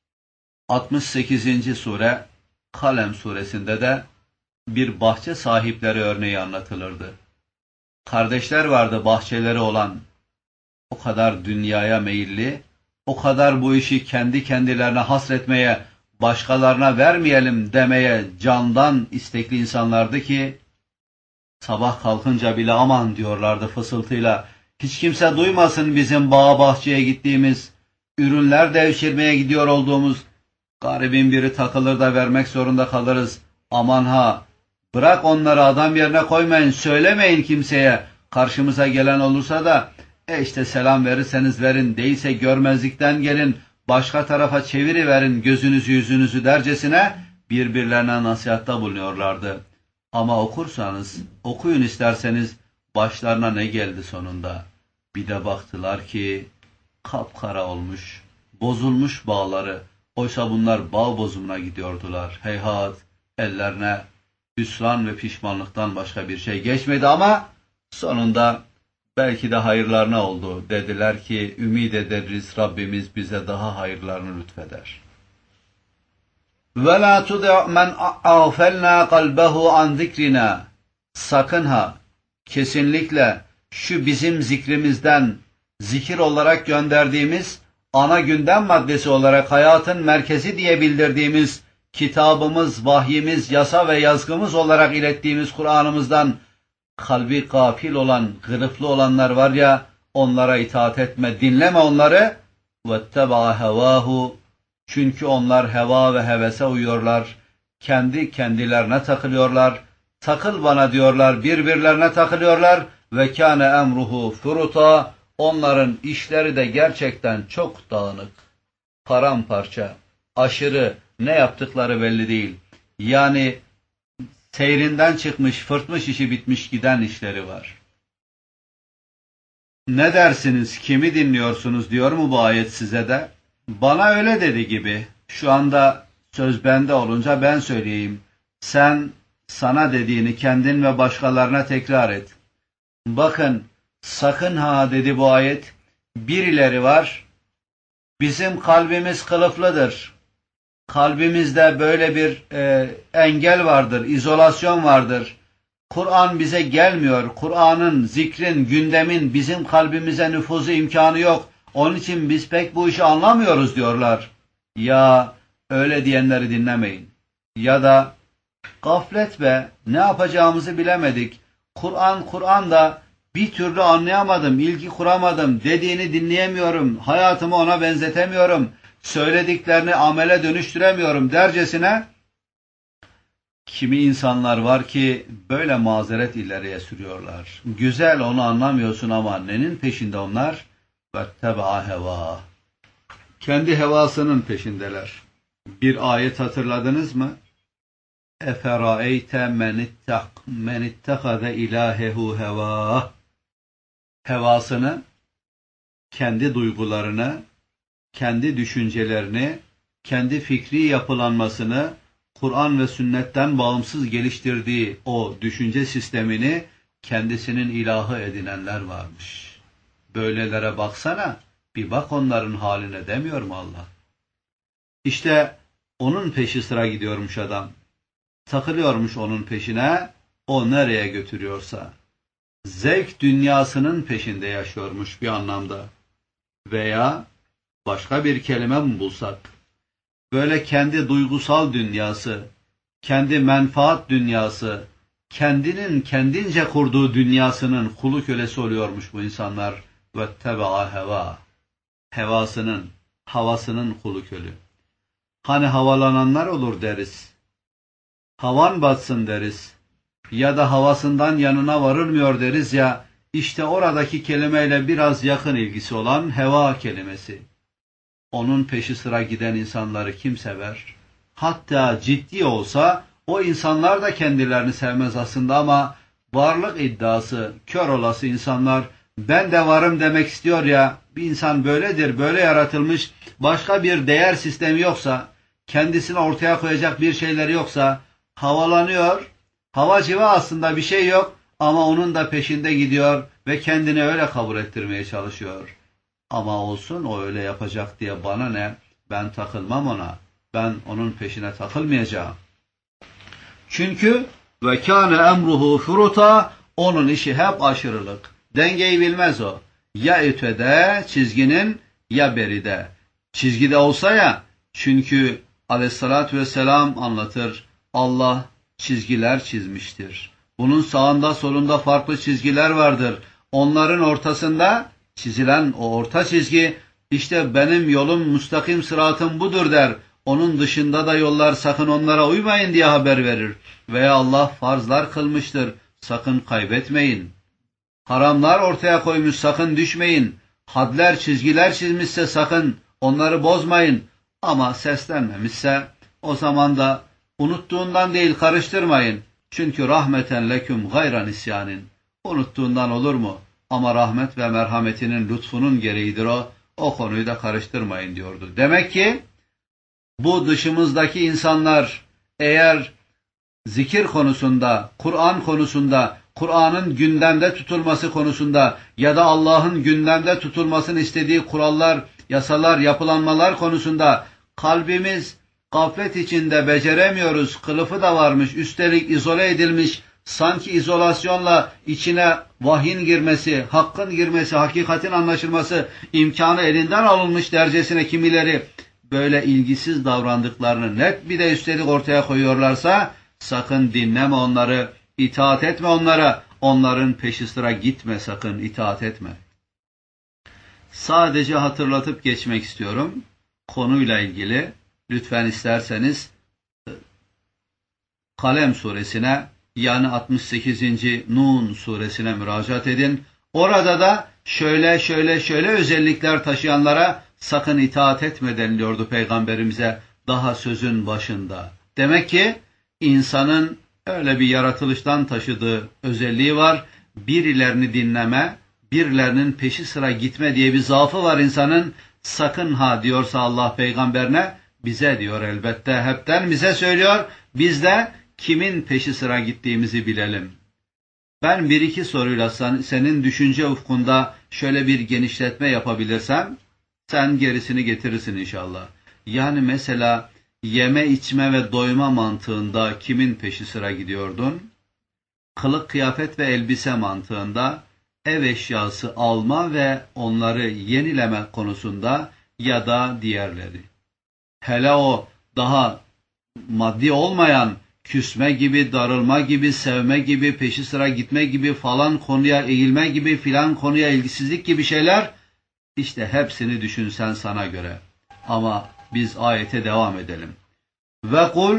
altmış sekizinci sure Kalem suresinde de bir bahçe sahipleri örneği anlatılırdı. Kardeşler vardı bahçeleri olan, o kadar dünyaya meyilli, o kadar bu işi kendi kendilerine hasretmeye, başkalarına vermeyelim demeye candan istekli insanlardı ki, sabah kalkınca bile aman diyorlardı fısıltıyla, hiç kimse duymasın bizim bağ bahçeye gittiğimiz, ürünler devşirmeye gidiyor olduğumuz, garibin biri takılır da vermek zorunda kalırız, aman ha, bırak onları adam yerine koymayın, söylemeyin kimseye, karşımıza gelen olursa da, e işte selam verirseniz verin, değilse görmezlikten gelin, başka tarafa çeviriverin gözünüzü yüzünüzü dercesine birbirlerine nasihatta bulunuyorlardı. Ama okursanız, okuyun isterseniz, başlarına ne geldi sonunda? Bir de baktılar ki kapkara olmuş, bozulmuş bağları. Oysa bunlar bağ bozumuna gidiyordular. Heyhat, ellerine hüsran ve pişmanlıktan başka bir şey geçmedi ama sonunda belki de hayırlarına oldu. Dediler ki ümid ederiz Rabbimiz bize daha hayırlarını lütfeder. وَلَا تُدِعْ مَنْ اَغْفَلْنَا قَلْبَهُ عَنْ ذِكْرِنَا. Sakın ha, kesinlikle şu bizim zikrimizden, zikir olarak gönderdiğimiz, ana gündem maddesi olarak hayatın merkezi diye bildirdiğimiz, kitabımız, vahyimiz, yasa ve yazgımız olarak ilettiğimiz Kur'an'ımızdan kalbi gafil olan, gırıflı olanlar var ya, onlara itaat etme, dinleme onları. وَاتَّبَعَ هَوَاهُ. Çünkü onlar heva ve hevese uyuyorlar, kendi kendilerine takılıyorlar, takıl bana diyorlar, birbirlerine takılıyorlar ve kâne emruhu furuta. Onların işleri de gerçekten çok dağınık, paramparça, aşırı, ne yaptıkları belli değil. Yani seyrinden çıkmış, fırtmış işi bitmiş giden işleri var. Ne dersiniz, kimi dinliyorsunuz diyor mu bu ayet size de? Bana öyle dedi gibi. Şu anda söz bende olunca ben söyleyeyim. Sen sana dediğini kendin ve başkalarına tekrar et. Bakın, sakın ha dedi bu ayet. Birileri var, bizim kalbimiz kılıflıdır. Kalbimizde böyle bir e, engel vardır, izolasyon vardır. Kur'an bize gelmiyor. Kur'an'ın, zikrin, gündemin bizim kalbimize nüfuzu imkanı yok. Onun için biz pek bu işi anlamıyoruz diyorlar. Ya öyle diyenleri dinlemeyin. Ya da gaflet be, ne yapacağımızı bilemedik. Kur'an, Kur'an da bir türlü anlayamadım, ilgi kuramadım, dediğini dinleyemiyorum, hayatımı ona benzetemiyorum, söylediklerini amele dönüştüremiyorum dercesine kimi insanlar var ki böyle mazeret ileriye sürüyorlar. Güzel, onu anlamıyorsun ama nenin peşinde onlar? وَاتَّبَعَ heva. Kendi hevasının peşindeler. Bir ayet hatırladınız mı? اَفَرَأَيْتَ مَنِ اتَّخَذَ اِلَٰهَهُ هَوَاهُ. Hevasını, kendi duygularını, kendi düşüncelerini, kendi fikri yapılanmasını, Kur'an ve sünnetten bağımsız geliştirdiği o düşünce sistemini kendisinin ilahı edinenler varmış. Böylelere baksana, bir bak onların haline demiyor mu Allah? İşte onun peşi sıra gidiyormuş adam. Takılıyormuş onun peşine, o nereye götürüyorsa. Zevk dünyasının peşinde yaşıyormuş bir anlamda. Veya başka bir kelime mi bulsak? Böyle kendi duygusal dünyası, kendi menfaat dünyası, kendinin kendince kurduğu dünyasının kulu kölesi oluyormuş bu insanlar. وَاتَّبَعَ heva. Hevasının, havasının kulu kölü. Hani havalananlar olur deriz. Havan batsın deriz. Ya da havasından yanına varılmıyor deriz ya, işte oradaki kelimeyle biraz yakın ilgisi olan heva kelimesi. Onun peşi sıra giden insanları kim sever? Hatta ciddi olsa o insanlar da kendilerini sevmez aslında ama varlık iddiası, kör olası insanlar ben de varım demek istiyor ya, bir insan böyledir, böyle yaratılmış, başka bir değer sistemi yoksa, kendisini ortaya koyacak bir şeyleri yoksa, havalanıyor, hava civa aslında bir şey yok ama onun da peşinde gidiyor ve kendini öyle kabul ettirmeye çalışıyor. Ama olsun, o öyle yapacak diye bana ne, ben takılmam ona, ben onun peşine takılmayacağım. Çünkü ve kâne emruhu furuta, onun işi hep aşırılık. Dengeyi bilmez o. Ya ötede çizginin ya beride. Çizgide olsa ya, çünkü aleyhissalatü vesselam anlatır, Allah çizgiler çizmiştir. Bunun sağında solunda farklı çizgiler vardır. Onların ortasında çizilen o orta çizgi, işte benim yolum müstakim sıratım budur der. Onun dışında da yollar, sakın onlara uymayın diye haber verir. Veya Allah farzlar kılmıştır, sakın kaybetmeyin. Haramlar ortaya koymuş, sakın düşmeyin. Hadler, çizgiler çizmişse sakın onları bozmayın. Ama seslenmemişse o zaman da unuttuğundan değil, karıştırmayın. Çünkü rahmeten leküm gayra nisyanin. Unuttuğundan olur mu? Ama rahmet ve merhametinin, lütfunun gereğidir o. O konuyu da karıştırmayın diyordu. Demek ki bu dışımızdaki insanlar eğer zikir konusunda, Kur'an konusunda, Kur'an'ın gündemde tutulması konusunda ya da Allah'ın gündemde tutulmasını istediği kurallar, yasalar, yapılanmalar konusunda kalbimiz gaflet içinde, beceremiyoruz, kılıfı da varmış, üstelik izole edilmiş, sanki izolasyonla içine vahyin girmesi, hakkın girmesi, hakikatin anlaşılması imkanı elinden alınmış dercesine kimileri böyle ilgisiz davrandıklarını net bir de üstelik ortaya koyuyorlarsa, sakın dinleme onları, itaat etme onlara, onların peşi sıra gitme, sakın itaat etme. Sadece hatırlatıp geçmek istiyorum. Konuyla ilgili lütfen isterseniz Kalem suresine yani altmış sekizinci Nun suresine müracaat edin. Orada da şöyle şöyle şöyle özellikler taşıyanlara sakın itaat etme deniliyordu Peygamberimize daha sözün başında. Demek ki insanın öyle bir yaratılıştan taşıdığı özelliği var. Birilerini dinleme, birilerinin peşi sıra gitme diye bir zaafı var insanın. Sakın ha diyorsa Allah peygamberine, bize diyor elbette, hepten bize söylüyor. Biz de kimin peşi sıra gittiğimizi bilelim. Ben bir iki soruyla senin düşünce ufkunda şöyle bir genişletme yapabilirsem, sen gerisini getirirsin inşallah. Yani mesela yeme içme ve doyma mantığında kimin peşi sıra gidiyordun? Kılık kıyafet ve elbise mantığında ev eşyası alma ve onları yenileme konusunda ya da diğerleri. Hele o daha maddi olmayan küsme gibi, darılma gibi, sevme gibi, peşi sıra gitme gibi, falan konuya eğilme gibi, filan konuya ilgisizlik gibi şeyler, işte hepsini düşünsen sana göre. Ama biz ayete devam edelim. Ve kul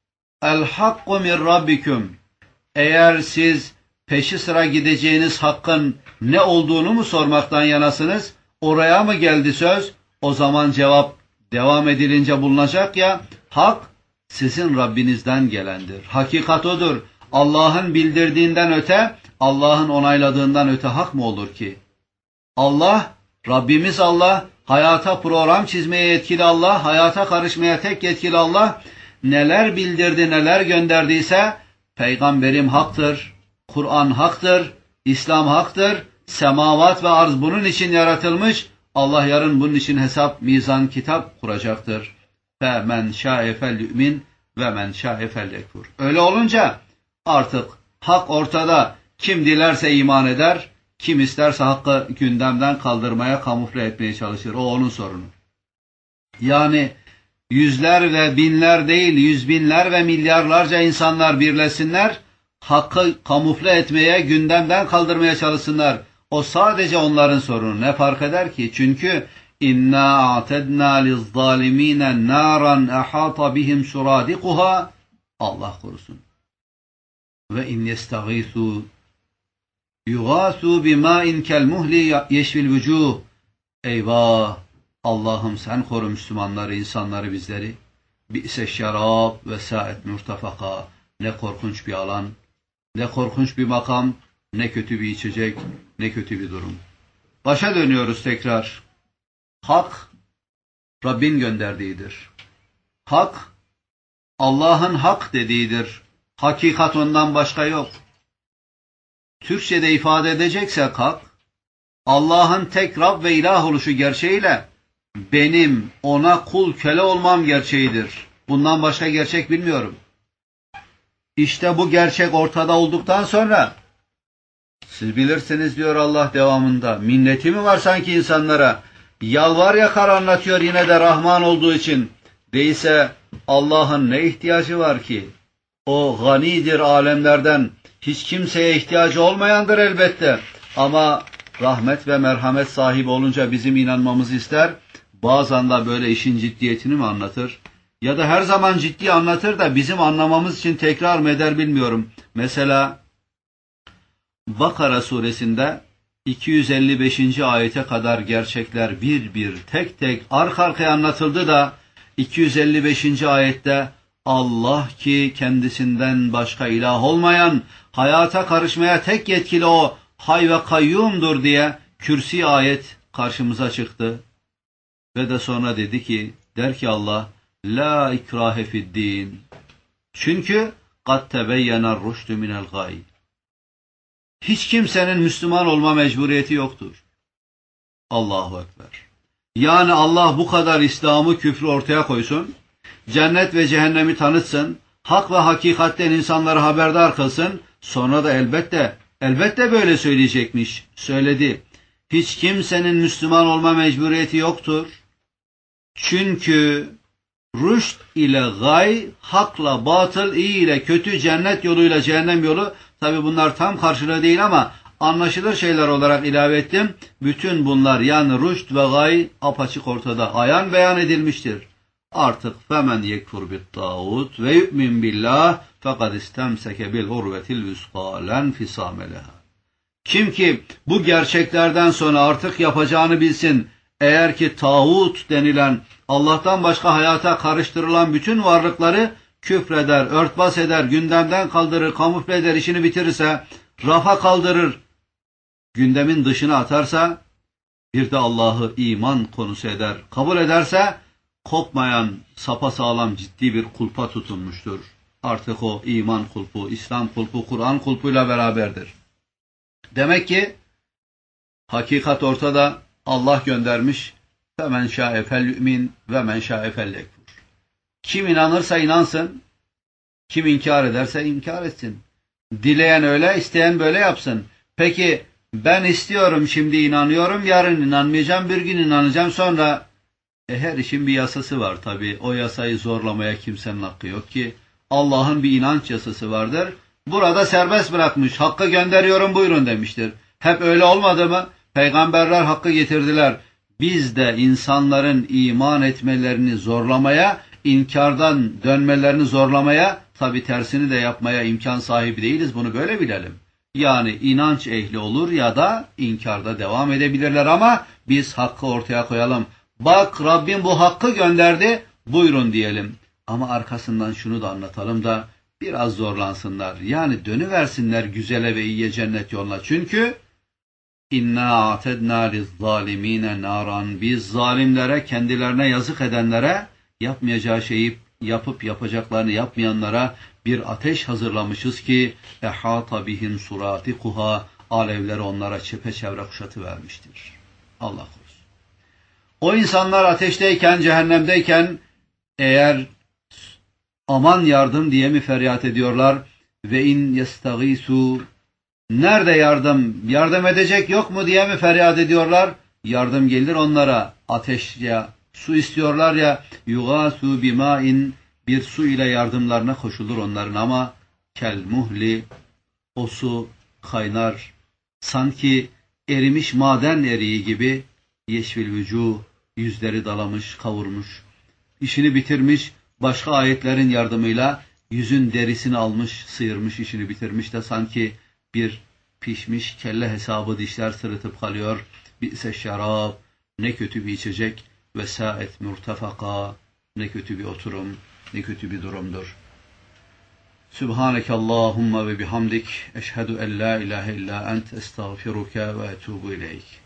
el hakku min rabbikum. Eğer siz peşi sıra gideceğiniz hakkın ne olduğunu mu sormaktan yanasınız? Oraya mı geldi söz? O zaman cevap devam edilince bulunacak ya, hak sizin Rabbinizden gelendir. Hakikat odur. Allah'ın bildirdiğinden öte, Allah'ın onayladığından öte hak mı olur ki? Allah, Rabbimiz Allah, hayata program çizmeye yetkili Allah, hayata karışmaya tek yetkili Allah, neler bildirdi, neler gönderdiyse, peygamberim haktır, Kur'an haktır, İslam haktır, semavat ve arz bunun için yaratılmış, Allah yarın bunun için hesap, mizan, kitap kuracaktır. فَمَنْ شَاءَ فَلْيُؤْمِنْ وَمَنْ شَاءَ فَلْيَكْفُرْ. Öyle olunca artık hak ortada, kim dilerse iman eder, kim isterse hakkı gündemden kaldırmaya, kamufle etmeye çalışır. O onun sorunu. Yani yüzler ve binler değil, yüz binler ve milyarlarca insanlar birleşsinler, hakkı kamufle etmeye, gündemden kaldırmaya çalışsınlar. O sadece onların sorunu. Ne fark eder ki? Çünkü İnna a'tedna liz-zalimine naran ahata bihim suradiquha. Allah korusun. Ve in yestaghisu yughasu bima'in kelmuhli yeşfil vucuh. Eyvah! Allah'ım sen koru Müslümanları, insanları, bizleri. Bi'se şarab ve sa'et murtafaka. Ne korkunç bir alan, ne korkunç bir makam, ne kötü bir içecek, ne kötü bir durum. Başa dönüyoruz tekrar. Hak, Rabbin gönderdiğidir. Hak, Allah'ın hak dediğidir. Hakikat ondan başka yok. Türkçe'de ifade edeceksek hak, Allah'ın tek Rab ve ilah oluşu gerçeğiyle benim ona kul köle olmam gerçeğidir. Bundan başka gerçek bilmiyorum. İşte bu gerçek ortada olduktan sonra siz bilirsiniz diyor Allah devamında. Minneti mi var sanki insanlara? Yalvar yakar anlatıyor yine de Rahman olduğu için. Değilse Allah'ın ne ihtiyacı var ki? O ganidir alemlerden. Hiç kimseye ihtiyacı olmayandır elbette. Ama rahmet ve merhamet sahibi olunca bizim inanmamızı ister. Bazen de böyle işin ciddiyetini mi anlatır? Ya da her zaman ciddi anlatır da bizim anlamamız için tekrar mı eder bilmiyorum. Mesela Bakara suresinde iki yüz elli beşinci ayete kadar gerçekler bir bir tek tek arka arkaya anlatıldı da iki yüz elli beşinci ayette Allah ki kendisinden başka ilah olmayan, hayata karışmaya tek yetkili o hay ve kayyumdur diye kürsi ayet karşımıza çıktı. Ve de sonra dedi ki, der ki Allah, la ikrahe fi'd-din. Çünkü kad tebeyyener rüştü minel gay. Hiç kimsenin Müslüman olma mecburiyeti yoktur. Allahu Ekber. Yani Allah bu kadar İslam'ı, küfrü ortaya koysun, cennet ve cehennemi tanıtsın, hak ve hakikatten insanları haberdar kılsın, sonra da elbette, elbette böyle söyleyecekmiş, söyledi. Hiç kimsenin Müslüman olma mecburiyeti yoktur. Çünkü rüşt ile gay, hakla batıl, iyi ile kötü, cennet yoluyla cehennem yolu, tabi bunlar tam karşılığı değil ama anlaşılır şeyler olarak ilave ettim. Bütün bunlar yani rüşt ve gay apaçık ortada, ayan beyan edilmiştir. Artık femen yekfur bit tağut ve yu'min billah fekad istemseke bil urvetil vüsqa len fisame leha. Kim ki bu gerçeklerden sonra artık yapacağını bilsin, eğer ki tağut denilen Allah'tan başka hayata karıştırılan bütün varlıkları küfreder, örtbas eder, gündemden kaldırır, kamufle eder, işini bitirirse, rafa kaldırır, gündemin dışına atarsa, bir de Allah'ı iman konusu eder, kabul ederse, kopmayan, sapasağlam ciddi bir kulpa tutunmuştur. Artık o iman kulpu, İslam kulpu, Kur'an kulpuyla beraberdir. Demek ki hakikat ortada, Allah göndermiş. Femen şa'e fel yu'min ve men şa'e fel yekfur. Kim inanırsa inansın, kim inkar ederse inkar etsin. Dileyen öyle, isteyen böyle yapsın. Peki ben istiyorum, şimdi inanıyorum, yarın inanmayacağım, bir gün inanacağım, sonra e, her işin bir yasası var tabii. O yasayı zorlamaya kimsenin hakkı yok ki. Allah'ın bir inanç yasası vardır. Burada serbest bırakmış. Hakkı gönderiyorum, buyurun demiştir. Hep öyle olmadı mı? Peygamberler hakkı getirdiler. Biz de insanların iman etmelerini zorlamaya, inkardan dönmelerini zorlamaya, tabii tersini de yapmaya imkan sahibi değiliz. Bunu böyle bilelim. Yani inanç ehli olur ya da inkarda devam edebilirler ama biz hakkı ortaya koyalım. Bak Rabbim bu hakkı gönderdi, buyurun diyelim. Ama arkasından şunu da anlatalım da biraz zorlansınlar. Yani dönüversinler güzele ve iyiye, cennet yoluna. Çünkü İnna a'tedna liz-zalimine naran. Biz zalimlere, kendilerine yazık edenlere, yapmayacağı şeyi yapıp yapacaklarını yapmayanlara bir ateş hazırlamışız ki ehata bihim suratikuha, alevleri onlara çepeçevre kuşatı vermiştir. Allah korusun. O insanlar ateşteyken, cehennemdeyken eğer aman yardım diye mi feryat ediyorlar? Ve in yestagisu, nerede yardım? Yardım edecek yok mu diye mi feryat ediyorlar? Yardım gelir onlara. Ateş ya, su istiyorlar ya, yugasu bimain, bir su ile yardımlarına koşulur onların ama kel muhli, o su kaynar. Sanki erimiş maden eriği gibi, yeşvil vücuh, yüzleri dalamış, kavurmuş. İşini bitirmiş, başka ayetlerin yardımıyla yüzün derisini almış, sıyırmış, işini bitirmiş de sanki bir pişmiş kelle hesabı dişler sırıtıp kalıyor. Bi'se şarab, ne kötü bir içecek, ve sa'et murtefaka, ne kötü bir oturum, ne kötü bir durumdur. Sübhaneke Allahumma ve bihamdik, eşhedü en la ilahe illa ent, estağfiruke ve etubu ileyk.